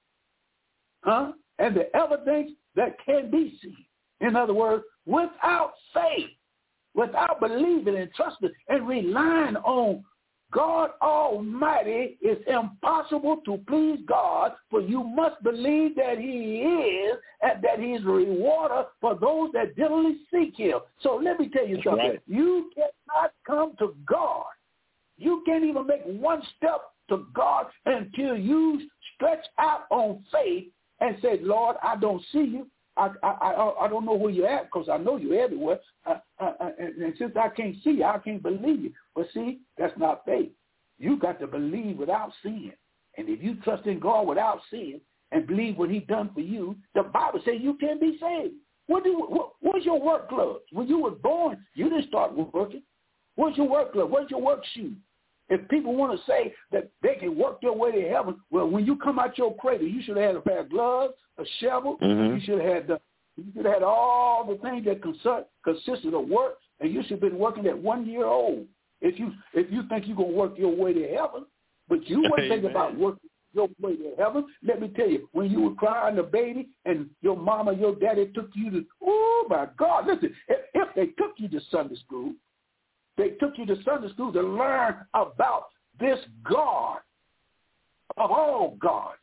huh? And the evidence that can be seen. In other words, without faith, without believing and trusting and relying on God Almighty, it's impossible to please God, for you must believe that he is and that he is a rewarder for those that diligently seek him. So let me tell you That's something. right. You cannot come to God. You can't even make one step to God until you stretch out on faith and say, Lord, I don't see you. I I I, I don't know where you're at because I know you're everywhere. I, I, I, and since I can't see you, I can't believe you. But see, that's not faith. You got to believe without seeing. And if you trust in God without seeing and believe what he done for you, the Bible says you can be saved. What do what, what's your work gloves? When you were born, you didn't start working. What's your work glove? What's your work shoe? If people want to say that they can work their way to heaven, well, when you come out your cradle, you should have had a pair of gloves, a shovel. Mm-hmm. You should have had the, you should have had all the things that consist, consisted of work, and you should have been working at one year old. If you if you think you're gonna work your way to heaven, but you weren't thinking about working your way to heaven, let me tell you, when you were crying a baby and your mama, your daddy took you to, oh my God, listen, if, if they took you to Sunday school. They took you to Sunday school to learn about this God of all gods.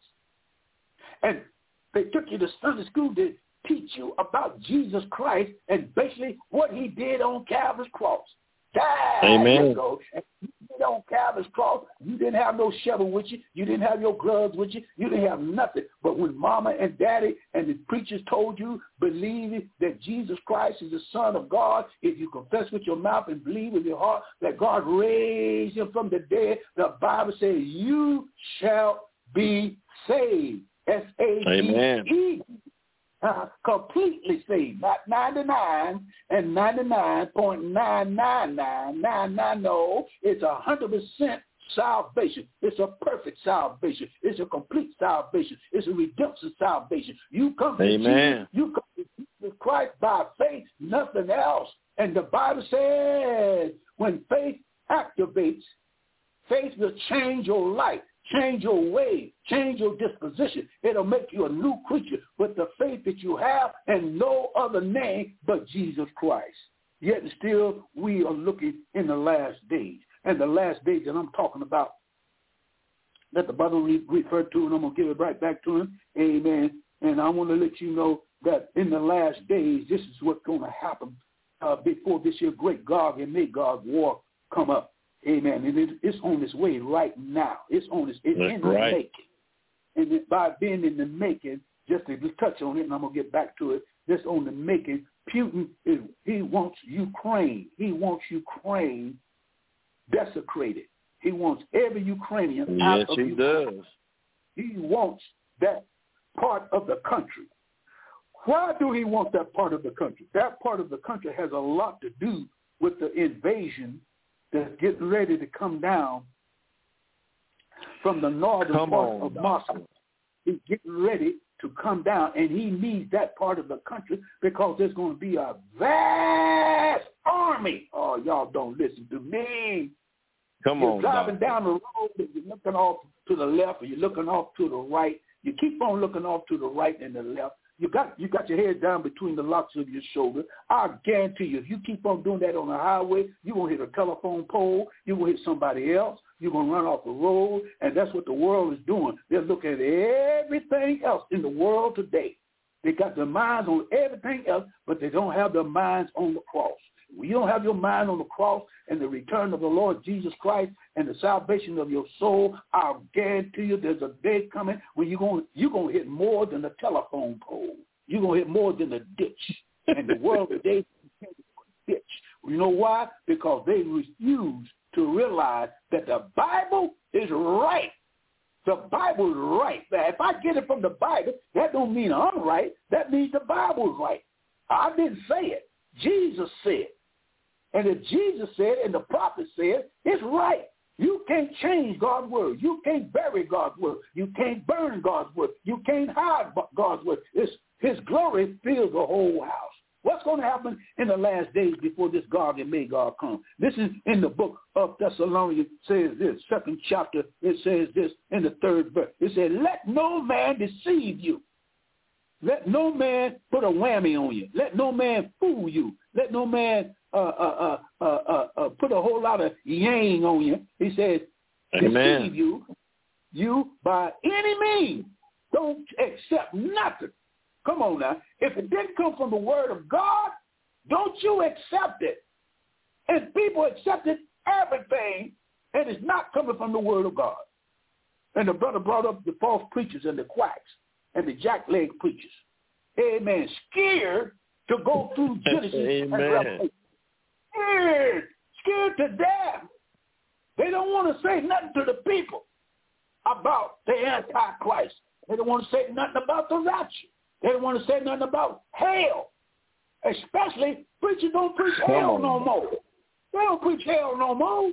And they took you to Sunday school to teach you about Jesus Christ and basically what he did on Calvary's cross. There Amen. you go. And you did on Calvary's cross. You didn't have no shovel with you. You didn't have your gloves with you. You didn't have nothing. But when mama and daddy and the preachers told you, believe that Jesus Christ is the Son of God, if you confess with your mouth and believe in your heart that God raised him from the dead, the Bible says you shall be saved. S A V E. Amen. Uh, completely saved, not ninety-nine and ninety-nine point nine nine nine nine nine. No, it's a hundred percent salvation. It's a perfect salvation. It's a complete salvation. It's a redemption salvation. You come to Amen. Jesus, you come to Jesus Christ by faith, nothing else. And the Bible says when faith activates, faith will change your life. Change your way, change your disposition. It'll make you a new creature with the faith that you have and no other name but Jesus Christ. Yet still, we are looking in the last days. And the last days that I'm talking about, that the brother re- referred to, and I'm going to give it right back to him. Amen. And I want to let you know that in the last days, this is what's going to happen uh, before this year great Gog and Magog war come up. Amen. And it, it's on its way right now. It's on its it's in the right. making. And it, by being in the making, just to touch on it, and I'm going to get back to it, just on the making, Putin, is, he wants Ukraine. He wants Ukraine desecrated. He wants every Ukrainian out yes, of he Ukraine. does. He wants that part of the country. Why do he want that part of the country? That part of the country has a lot to do with the invasion that's getting ready to come down from the northern come part on, of Moscow. He's getting ready to come down, and he needs that part of the country because there's going to be a vast army. Oh, y'all don't listen to me. Come you're on, driving doctor. down the road, and you're looking off to the left, or you're looking off to the right. You keep on looking off to the right and the left. You got you got your head down between the locks of your shoulder. I guarantee you, if you keep on doing that on the highway, you're going to hit a telephone pole. You're going to hit somebody else. You're going to run off the road, and that's what the world is doing. They're looking at everything else in the world today. They got their minds on everything else, but they don't have their minds on the cross. When you don't have your mind on the cross and the return of the Lord Jesus Christ and the salvation of your soul, I'll guarantee you there's a day coming when you're going, you're going to hit more than the telephone pole. You're going to hit more than the ditch. And the world today is a ditch. You know why? Because they refuse to realize that the Bible is right. The Bible is right. Now, if I get it from the Bible, that don't mean I'm right. That means the Bible is right. I didn't say it. Jesus said. And if Jesus said and the prophet said, it's right. You can't change God's word. You can't bury God's word. You can't burn God's word. You can't hide God's word. It's, his glory fills the whole house. What's going to happen in the last days before this Gog and Magog come? This is in the book of Thessalonians. Says this, second chapter, it says this in the third verse. It says, let no man deceive you. Let no man put a whammy on you. Let no man fool you. Let no man uh, uh, uh, uh, uh, uh, put a whole lot of yang on you. He says, Amen. Deceive you, you by any means. Don't accept nothing. Come on now. If it didn't come from the word of God, don't you accept it. And people accepted everything, and it's not coming from the word of God. And the brother brought up the false preachers and the quacks and the jackleg preachers. Amen. Scared to go through Genesis and Revelation. Scared. Scared to death. They don't want to say nothing to the people about the Antichrist. They don't want to say nothing about the rapture. They don't want to say nothing about hell. Especially, preachers don't preach hell no more. They don't preach hell no more.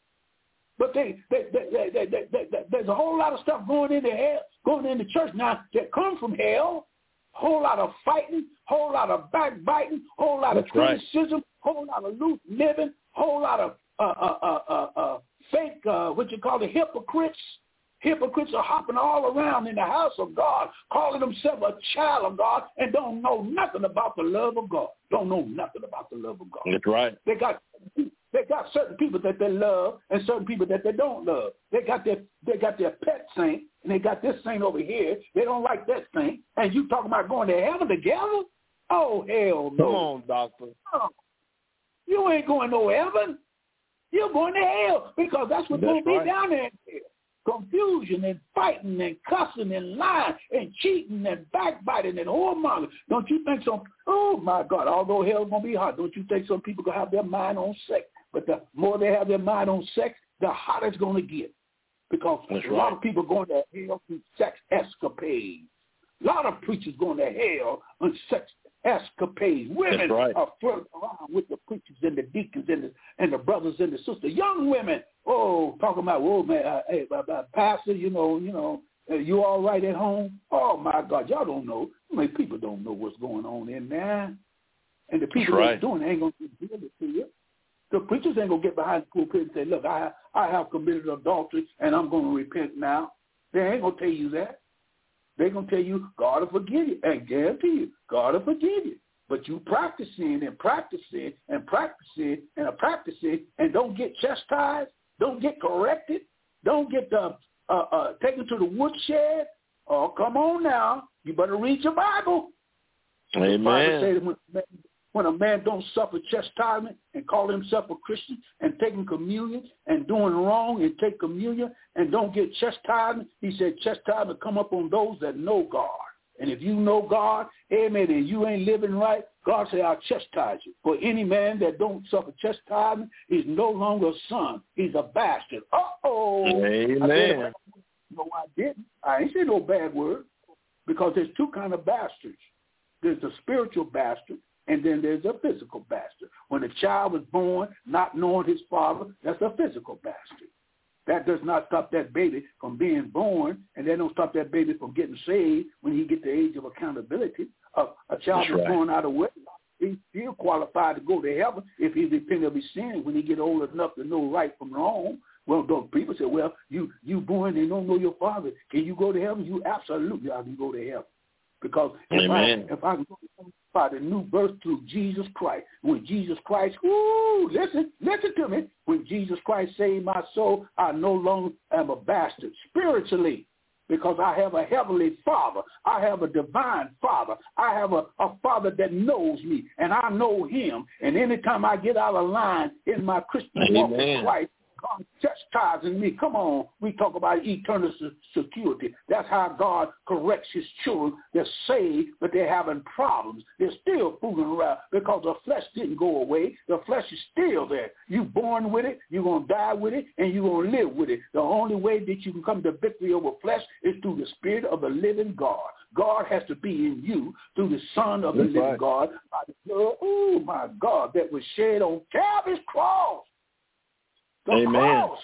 But they, they, they, they, they, they, they, they, there's a whole lot of stuff going into hell, going into church now that comes from hell. Whole lot of fighting, whole lot of backbiting, whole lot That's of criticism, right. Whole lot of loose living, whole lot of uh, uh, uh, uh, uh, fake, uh, what you call the hypocrites. Hypocrites are hopping all around in the house of God, calling themselves a child of God, and don't know nothing about the love of God. Don't know nothing about the love of God. That's right. They got they got certain people that they love and certain people that they don't love. They got their they got their pet saint, and they got this saint over here. They don't like that saint, and you talking about going to heaven together? Oh hell no! Come on, doctor. No. You ain't going no heaven. You're going to hell because that's what's going to be down there. Confusion and fighting and cussing and lying and cheating and backbiting and whoremongering. Don't you think some, oh my God, although hell's going to be hot, don't you think some people going to have their mind on sex? But the more they have their mind on sex, the hotter it's going to get. Because That's a right. lot of people going to hell through sex escapades. A lot of preachers going to hell on sex escapades. Women right. are flirting around with the preachers and the deacons and the, and the brothers and the sisters. Young women, oh, talking about, oh, man, uh, hey, uh, uh, pastor, you know, you know, uh, you all right at home? Oh, my God, y'all don't know. I mean, people don't know what's going on in there. And the people right. that's doing it ain't going to give it to you. The preachers ain't going to get behind the pulpit and say, look, I, I have committed adultery and I'm going to repent now. They ain't going to tell you that. They're going to tell you, God will forgive you, and guarantee you, God will forgive you. But you practicing and practicing and practicing and practicing and don't get chastised, don't get corrected, don't get uh, uh, uh, taken to the woodshed. Oh, come on now. You better read your Bible. Amen. The Bible says when, when a man don't suffer chastisement and call himself a Christian and taking communion and doing wrong and take communion and don't get chastisement, he said chastisement come up on those that know God. And if you know God, amen, and you ain't living right, God say, I'll chastise you. For any man that don't suffer chastisement is no longer a son. He's a bastard. Uh-oh. Amen. I said, no, I didn't. I ain't say no bad word because there's two kind of bastards. There's a spiritual bastard, and then there's a physical bastard. When a child was born not knowing his father, that's a physical bastard. That does not stop that baby from being born, and that don't stop that baby from getting saved when he gets the age of accountability. Uh, a child That's is right. born out of wedlock. He's still qualified to go to heaven if he repents of his sin when he get old enough to know right from wrong. Well, those people say, well, you you born and don't know your father. Can you go to heaven? You absolutely can go to heaven. Because if Amen. I if I can by the new birth through Jesus Christ, when Jesus Christ, whoo, listen, listen to me. When Jesus Christ saved my soul, I no longer am a bastard spiritually, because I have a heavenly Father. I have a divine Father. I have a, a Father that knows me, and I know him. And anytime I get out of line in my Christian walk with Christ, God chastising me. Come on, we talk about eternal security. That's how God corrects his children. They're saved, but they're having problems. They're still fooling around because the flesh didn't go away. The flesh is still there. You're born with it, you're going to die with it, and you're going to live with it. The only way that you can come to victory over flesh is through the Spirit of the living God. God has to be in you through the Son of the That's living right. God. By the blood, oh, my God, that was shed on Calvary's cross. The Amen. cross.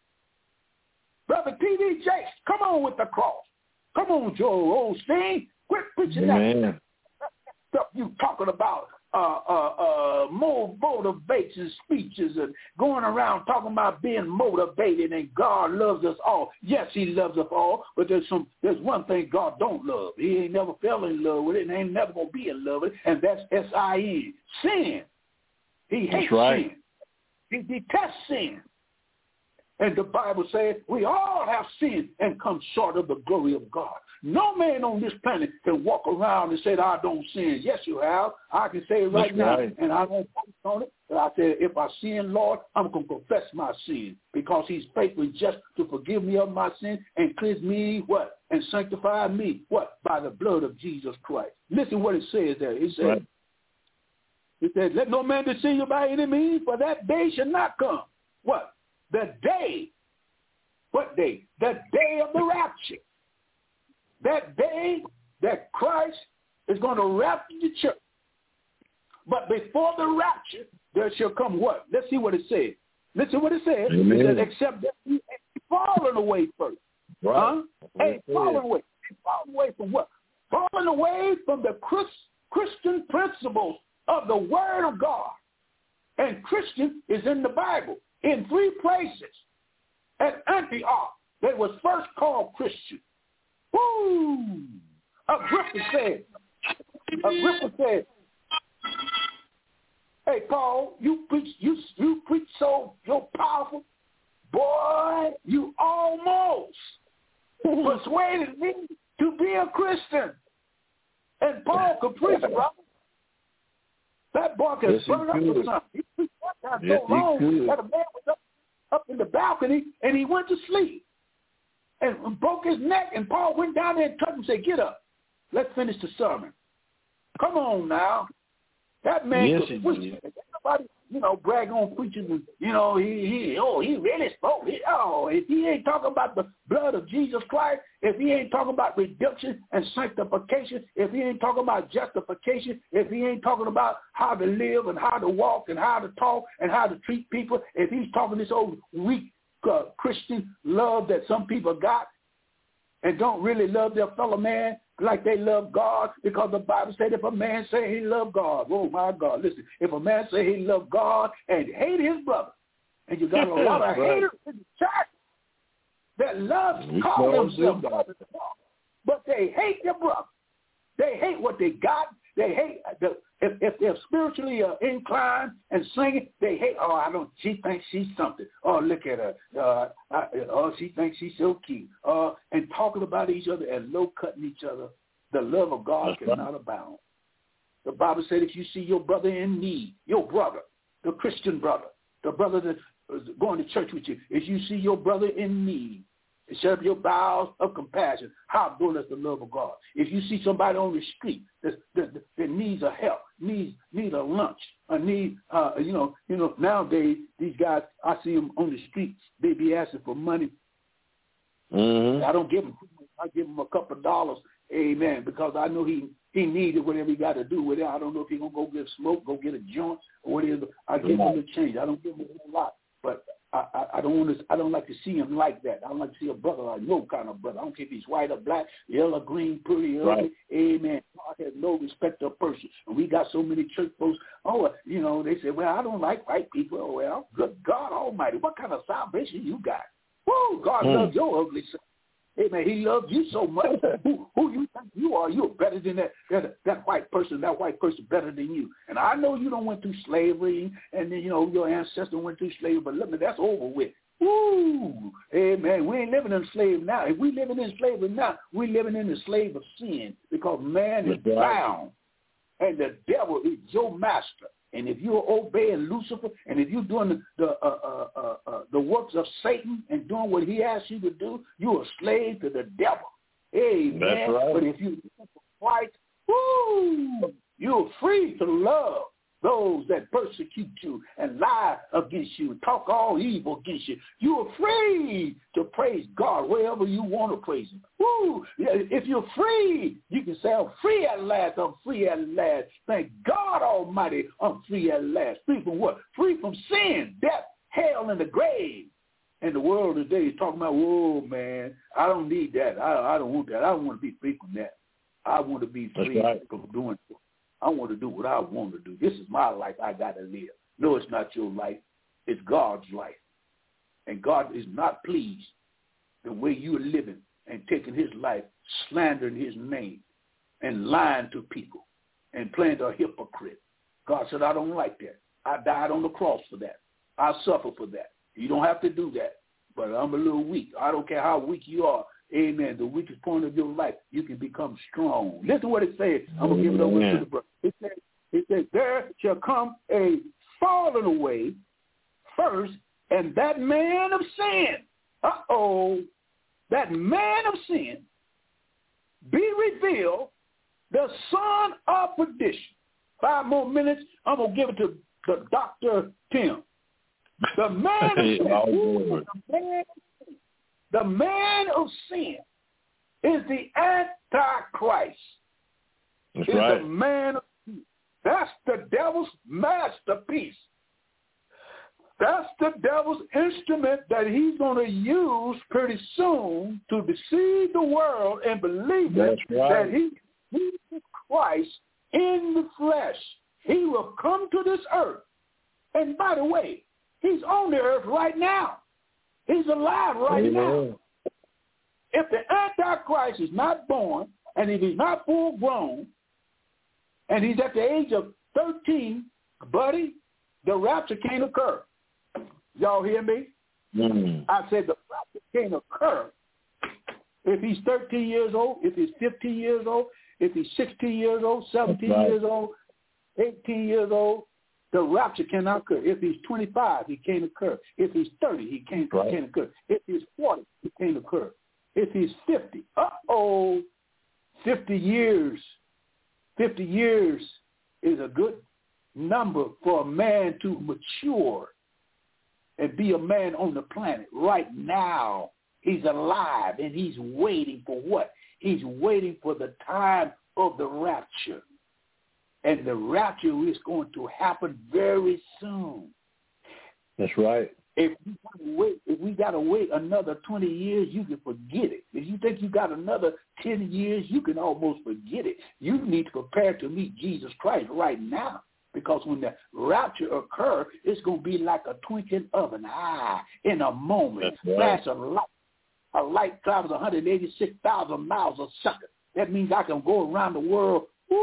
Brother T D Jakes, come on with the cross. Come on, Joel Osteen. Quit preaching that stuff you talking about, uh, uh, uh, more motivation speeches and going around talking about being motivated and God loves us all. Yes, he loves us all, but there's some there's one thing God don't love. He ain't never fell in love with it and ain't never going to be in love with it, and that's S I N, sin. He hates right. sin. He detests sin. And the Bible says we all have sinned and come short of the glory of God. No man on this planet can walk around and say that I don't sin. Yes, you have. I can say it right That's now, right. and I don't focus on it. But I said, if I sin, Lord, I'm going to confess my sin, because he's faithful and just to forgive me of my sin and cleanse me, what? And sanctify me, what? By the blood of Jesus Christ. Listen what it says there. It says, Right. it says, let no man deceive you by any means, for that day shall not come. What? The day. What day? The day of the rapture. That day that Christ is going to rapture the church. But before the rapture, there shall come what? Let's see what it says. Listen what it says. Amen. It says, except that you ain't fallen away first. Right. Huh? Ain't fallen away. Ain't fallen away from what? Fallen away from the Chris, Christian principles of the Word of God. And Christian is in the Bible in three places. At Antioch, they was first called Christian. Woo! Agrippa said, Agrippa said, hey, Paul, you preach, you, you preach so, you're powerful. Boy, you almost persuaded me to be a Christian. And Paul could preach, brother. That boy can Yes, he burn up could. for something. He preached that time Yes, so he long could. that a man was up, up in the balcony, and he went to sleep and broke his neck, and Paul went down there and touched him and said, get up. Let's finish the sermon. Come on now. That man Yes, could he preach. did. Nobody, you know, brag on preachers and, you know, he, he oh, he really spoke. He, oh, if he ain't talking about the blood of Jesus Christ, if he ain't talking about redemption and sanctification, if he ain't talking about justification, if he ain't talking about how to live and how to walk and how to talk and how to treat people, if he's talking this old weak uh, Christian love that some people got and don't really love their fellow man like they love God, because the Bible said if a man say he love God, oh my God, listen, if a man say he love God and hate his brother, and you got a lot of Right. haters in the church that love, We call know themselves them. brothers and sisters, but they hate their brother. They hate what they got. They hate the, if, if they're spiritually uh, inclined and singing, they hate, oh, I don't, she thinks she's something. Oh, look at her. Uh, I, oh, she thinks she's so cute. Uh, and talking about each other and low-cutting each other. The love of God That's cannot right. abound. The Bible said if you see your brother in need, your brother, the Christian brother, the brother that is going to church with you, if you see your brother in need, shut up your bowels of compassion. How good is the love of God? If you see somebody on the street that, that, that needs a help, needs need a lunch, or need, uh, you know, you know, nowadays these guys, I see them on the streets. They be asking for money. Mm-hmm. I don't give them. I give them a couple of dollars, amen, because I know he he needed whatever he got to do with it. I don't know if he's gonna go get smoke, go get a joint, or whatever. I give him the change. I don't give him a whole lot, but I, I, I don't want to. I don't like to see him like that. I don't like to see a brother like no kind of brother. I don't care if he's white or black, yellow, green, pretty, ugly. Right. Amen. God has no respect of person, and we got so many church folks. Oh, you know, they say, well, I don't like white people. Oh, well, good God Almighty, what kind of salvation you got? Woo, God mm. loves your ugly son. Hey, man, he loves you so much. who, who you think you are? You're better than that, that that white person. That white person better than you. And I know you don't went through slavery, and then, you know, your ancestors went through slavery, but look, that's over with. Woo! Hey, man, we ain't living in slavery now. If we living in slavery now, we living in the slave of sin because man is bound, and the devil is your master. And if you're obeying Lucifer, and if you're doing the the, uh, uh, uh, uh, the works of Satan and doing what he asks you to do, you're a slave to the devil. Amen. That's right. But if you fight, woo, you're free to love those that persecute you and lie against you and talk all evil against you. You're free to praise God wherever you want to praise him. Woo! If you're free, you can say, I'm free at last, I'm free at last. Thank God Almighty, I'm free at last. Free from what? Free from sin, death, hell, and the grave. And the world today is talking about, whoa, man, I don't need that. I, I don't want that. I don't want to be free from that. I want to be free right. from doing it. I want to do what I want to do. This is my life I got to live. No, it's not your life. It's God's life. And God is not pleased the way you're living and taking his life, slandering his name, and lying to people and playing the hypocrite. God said, I don't like that. I died on the cross for that. I suffer for that. You don't have to do that. But I'm a little weak. I don't care how weak you are. Amen. The weakest point of your life, you can become strong. Listen to what it says. I'm going to give it over to the brother. It says, it says, there shall come a falling away first, and that man of sin, uh-oh, that man of sin be revealed, the son of perdition. Five more minutes, I'm going to give it to the Doctor Tim. The man of sin. Ooh, the man The man of sin is the Antichrist. That's is right. the man of sin. That's the devil's masterpiece. That's the devil's instrument that he's going to use pretty soon to deceive the world and believe it, right. that he is Christ in the flesh. He will come to this earth. And by the way, he's on the earth right now. He's alive right Amen. now. If the Antichrist is not born, and if he's not full grown, and he's at the age of thirteen, buddy, the rapture can't occur. Y'all hear me? Mm. I said the rapture can't occur if he's thirteen years old, if he's fifteen years old, if he's sixteen years old, seventeen right. years old, eighteen years old. The rapture cannot occur. If he's twenty-five, he can't occur. If he's thirty, he can't, right. can't occur. If he's forty, he can't occur. If he's fifty, uh-oh, fifty years. fifty years is a good number for a man to mature and be a man on the planet. Right now, he's alive, and he's waiting for what? He's waiting for the time of the rapture. And the rapture is going to happen very soon. That's right. If we gotta wait, if we got to wait another twenty years, you can forget it. If you think you got another ten years, you can almost forget it. You need to prepare to meet Jesus Christ right now. Because when the rapture occurs, it's going to be like a twinkling of an eye in a moment. That's right. Flash of light. A light travels one hundred eighty-six thousand miles a second. That means I can go around the world.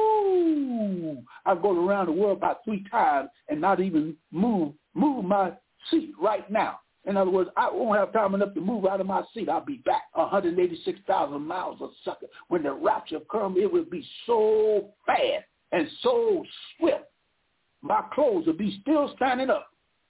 Ooh, I've gone around the world about three times and not even move move my seat right now. In other words, I won't have time enough to move out of my seat. I'll be back one hundred eighty-six thousand miles a second. When the rapture comes, it will be so fast and so swift. My clothes will be still standing up,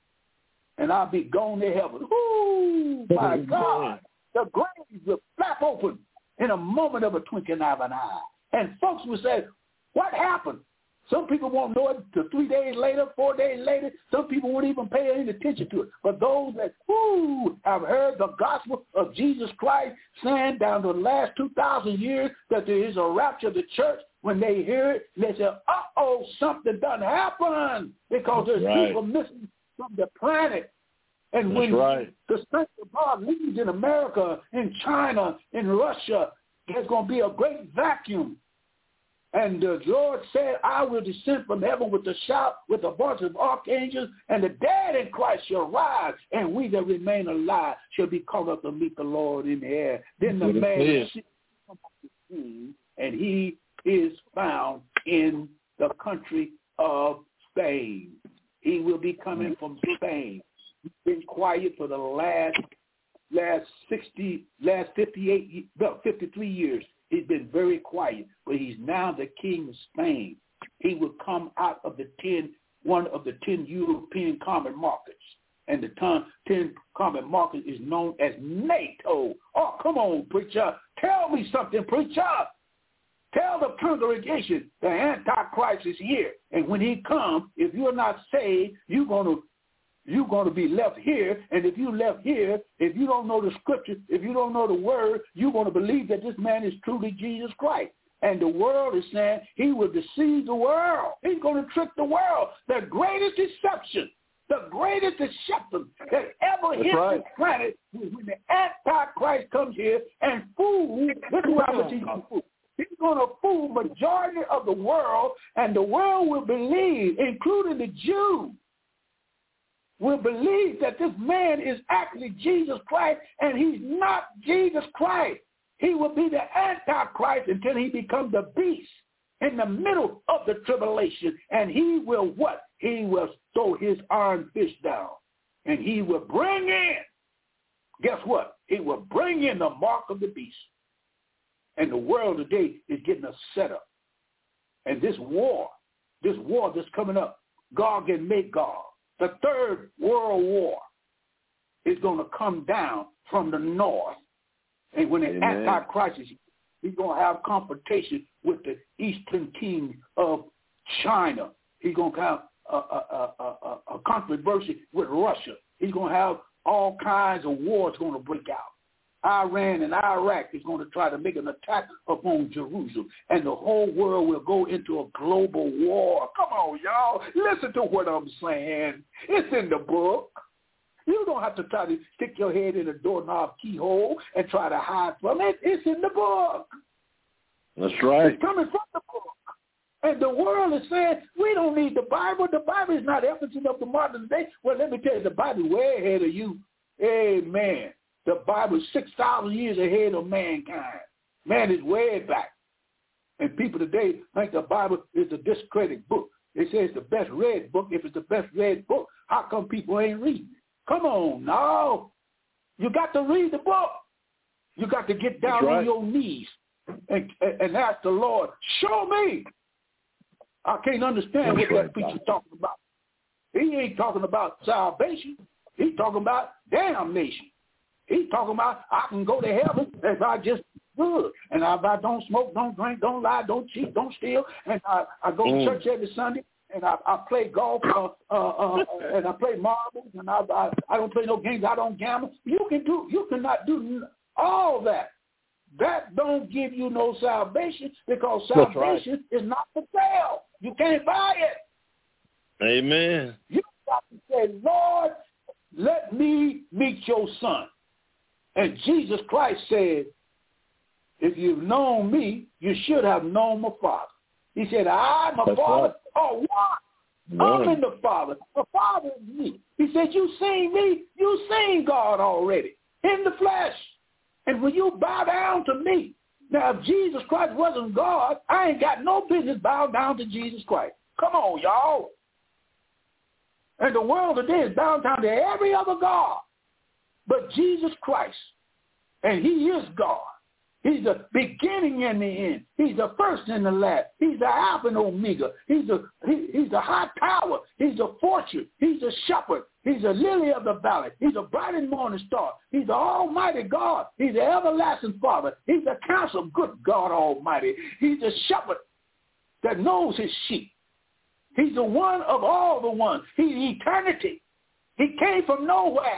and I'll be gone to heaven. Ooh, my God. The graves will flap open in a moment of a twinkling of an eye. And folks will say, what happened? Some people won't know it till three days later, four days later. Some people won't even pay any attention to it. But those that whoo, have heard the gospel of Jesus Christ saying down the last two thousand years that there is a rapture of the church, when they hear it, they say, uh-oh, something done happened because there's right. people missing from the planet. And That's when right. the Strength of God leads in America, in China, in Russia, there's going to be a great vacuum. And the Lord said, I will descend from heaven with a shout, with a voice of archangels, and the dead in Christ shall rise, and we that remain alive shall be caught up to meet the Lord in the air. Then the man is seen, and he is found in the country of Spain. He will be coming from Spain. He's been quiet for the last last sixty, last fifty-eight, no, fifty-three years. He's been very quiet, but he's now the king of Spain. He will come out of the ten, one of the ten European common markets. And the ten, ten common market is known as NATO. Oh, come on, preacher. Tell me something, preacher. Tell the congregation the Antichrist is here. And when he comes, if you're not saved, you're going to you're going to be left here. And if you left here, if you don't know the scripture, if you don't know the word, you're going to believe that this man is truly Jesus Christ. And the world is saying he will deceive the world. He's going to trick the world. The greatest deception, the greatest deception that ever hit right. the planet is when the Antichrist comes here and fool. This is how much he's going to fool. He's going to fool majority of the world, and the world will believe, including the Jews, will believe that this man is actually Jesus Christ, and he's not Jesus Christ. He will be the Antichrist until he becomes the beast in the middle of the tribulation, and he will what? He will throw his iron fist down, and he will bring in, guess what? He will bring in the mark of the beast. And the world today is getting a setup. And this war, this war that's coming up, Gog and Magog, the third world war, is going to come down from the north. And when the Amen. Antichrist is, he's going to have confrontation with the eastern king of China. He's going to have a, a, a, a, a controversy with Russia. He's going to have all kinds of wars going to break out. Iran and Iraq is going to try to make an attack upon Jerusalem, and the whole world will go into a global war. Come on, y'all. Listen to what I'm saying. It's in the book. You don't have to try to stick your head in a doorknob keyhole and try to hide from it. It's in the book. That's right. It's coming from the book. And the world is saying, we don't need the Bible. The Bible is not evidence of the modern day. Well, let me tell you, the Bible is way ahead of you. Amen. The Bible is six thousand years ahead of mankind. Man is way back. And people today think the Bible is a discredited book. They say it's the best read book. If it's the best read book, how come people ain't reading it? Come on, no. You got to read the book. You got to get down right. on your knees and, and, and ask the Lord, show me. I can't understand That's what right, that preacher's talking about. He ain't talking about salvation. He's talking about damnation. He's talking about I can go to heaven if I just good. And if I don't smoke, don't drink, don't lie, don't cheat, don't steal, and I, I go mm. to church every Sunday, and I, I play golf, uh, uh, uh, and I play marbles, and I, I I don't play no games, I don't gamble. You can do, you cannot do all that. That don't give you no salvation because salvation right. is not for sale. You can't buy it. Amen. You got to say, Lord, let me meet your son. And Jesus Christ said, if you've known me, you should have known my Father. He said, I'm a That's Father. Right. Oh, what? I'm in the Father. The Father is me. He said, you seen me, you seen God already in the flesh. And when you bow down to me, now if Jesus Christ wasn't God, I ain't got no business bow down to Jesus Christ. Come on, y'all. And the world today is bound down to every other God but Jesus Christ. And he is God. He's the beginning and the end. He's the first and the last. He's the Alpha and Omega. He's the, he, he's the high tower. He's the fortress. He's the shepherd. He's the lily of the valley. He's a bright and morning star. He's the almighty God. He's the everlasting Father. He's the counsel, good God Almighty. He's the shepherd that knows his sheep. He's the one of all the ones. He's eternity. He came from nowhere.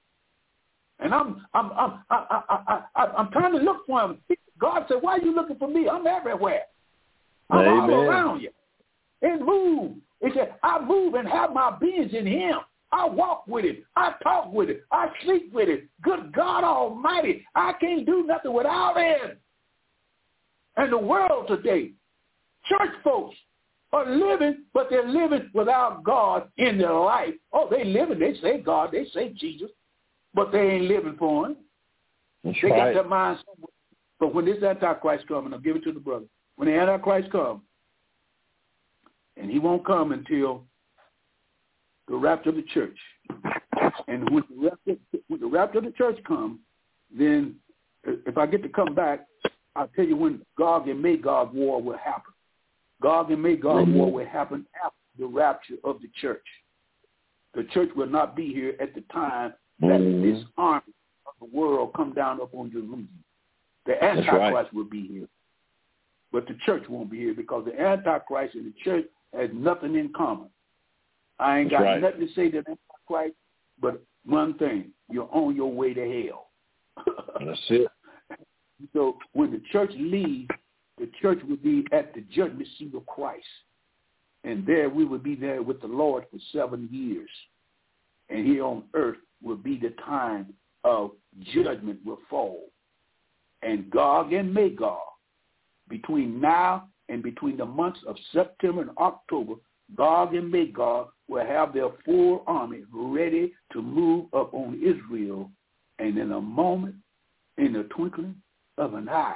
And I'm I'm I'm I, I, I, I'm trying to look for him. God said, "Why are you looking for me? I'm everywhere. I'm Amen. all around you." And move. He said, "I move and have my beings in Him. I walk with it. I talk with it. I sleep with it. Good God Almighty, I can't do nothing without Him." And the world today Church folks are living, but they're living without God in their life. Oh, they living, they say God, they say Jesus, but they ain't living for him. That's they right. got their minds somewhere. But when this Antichrist comes, and I'll give it to the brother, when the Antichrist comes, and he won't come until the rapture of the church. And when the rapture, when the rapture of the church comes, then if I get to come back, I'll tell you when Gog and Magog war will happen. Gog and Magog mm-hmm. war will happen after the rapture of the church. The church will not be here at the time that mm-hmm. this army of the world come down upon Jerusalem. The Antichrist right. will be here. But the church won't be here because the Antichrist and the church has nothing in common. I ain't That's got right. nothing to say to the Antichrist, but one thing, you're on your way to hell. That's it. So when the church leaves, the church will be at the judgment seat of Christ. And there we will be there with the Lord for seven years. And here on earth will be the time of judgment will fall. And Gog and Magog, between now and between the months of September and October, Gog and Magog will have their full army ready to move up on Israel. And in a moment, in the twinkling of an eye,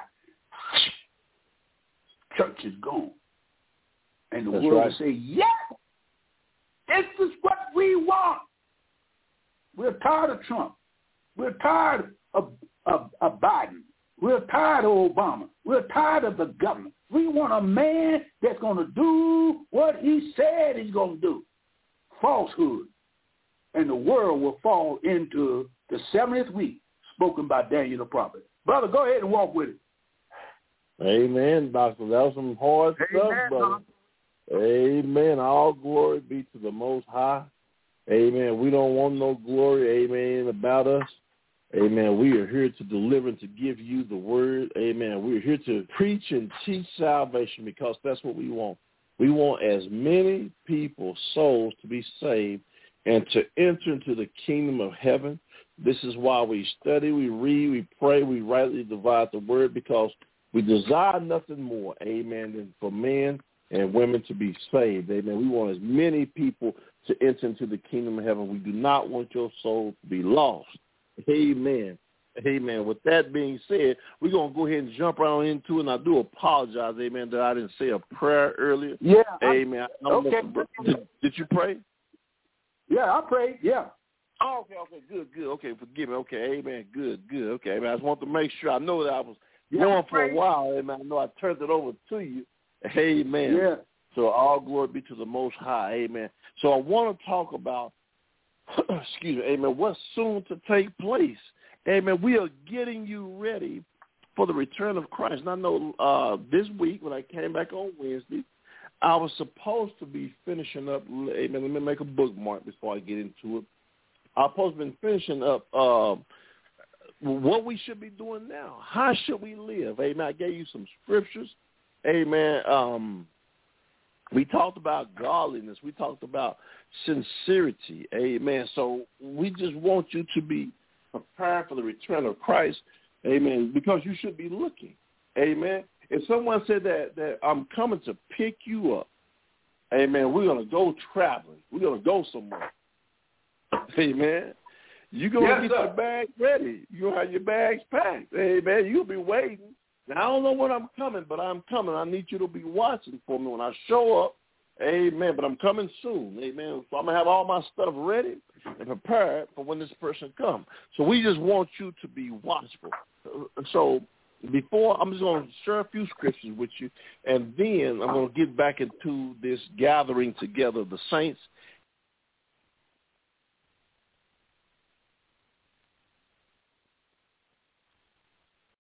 church is gone. And the That's world right. will say, yes, this is what we want. We're tired of Trump. We're tired of, of, of Biden. We're tired of Obama. We're tired of the government. We want a man that's going to do what he said he's going to do. Falsehood. And the world will fall into the seventieth week spoken by Daniel the prophet. Brother, go ahead and walk with it. Amen, Doctor. That was some hard Amen, stuff, brother. Amen. All glory be to the Most High. Amen. We don't want no glory, amen, about us. Amen. We are here to deliver and to give you the word. Amen. We're here to preach and teach salvation because that's what we want. We want as many people, souls, to be saved and to enter into the kingdom of heaven. This is why we study, we read, we pray, we rightly divide the word because we desire nothing more, amen, than for men and women to be saved. Amen. We want as many people to enter into the kingdom of heaven. We do not want your soul to be lost. Amen. Amen. With that being said, we're going to go ahead and jump right on into it, and I do apologize, amen, that I didn't say a prayer earlier. Yeah. Amen. I don't okay. know if, did, did you pray? Yeah, I prayed, yeah. Oh, okay, okay, good, good. Okay, forgive me. Okay, amen, good, good. Okay, amen. I just want to make sure. I know that I was yeah, going for a while, amen. I know I turned it over to you. Amen. Yeah. So all glory be to the Most High, amen. So I want to talk about, excuse me, amen, what's soon to take place. Amen. We are getting you ready for the return of Christ. And I know uh, this week when I came back on Wednesday, I was supposed to be finishing up, amen, let me make a bookmark before I get into it. I was supposed to be finishing up uh, what we should be doing now. How should we live? Amen. I gave you some scriptures. Amen. Um, we talked about godliness. We talked about sincerity. Amen. So we just want you to be prepared for the return of Christ. Amen. Because you should be looking. Amen. If someone said that, that I'm coming to pick you up, amen, we're going to go traveling. We're going to go somewhere. Amen. You're going to yes, get sir. your bag ready. You're going to have your bags packed. Amen. You'll be waiting. Now, I don't know when I'm coming, but I'm coming. I need you to be watching for me when I show up. Amen. But I'm coming soon. Amen. So I'm going to have all my stuff ready and prepared for when this person comes. So we just want you to be watchful. So before, I'm just going to share a few scriptures with you, and then I'm going to get back into this gathering together of the saints.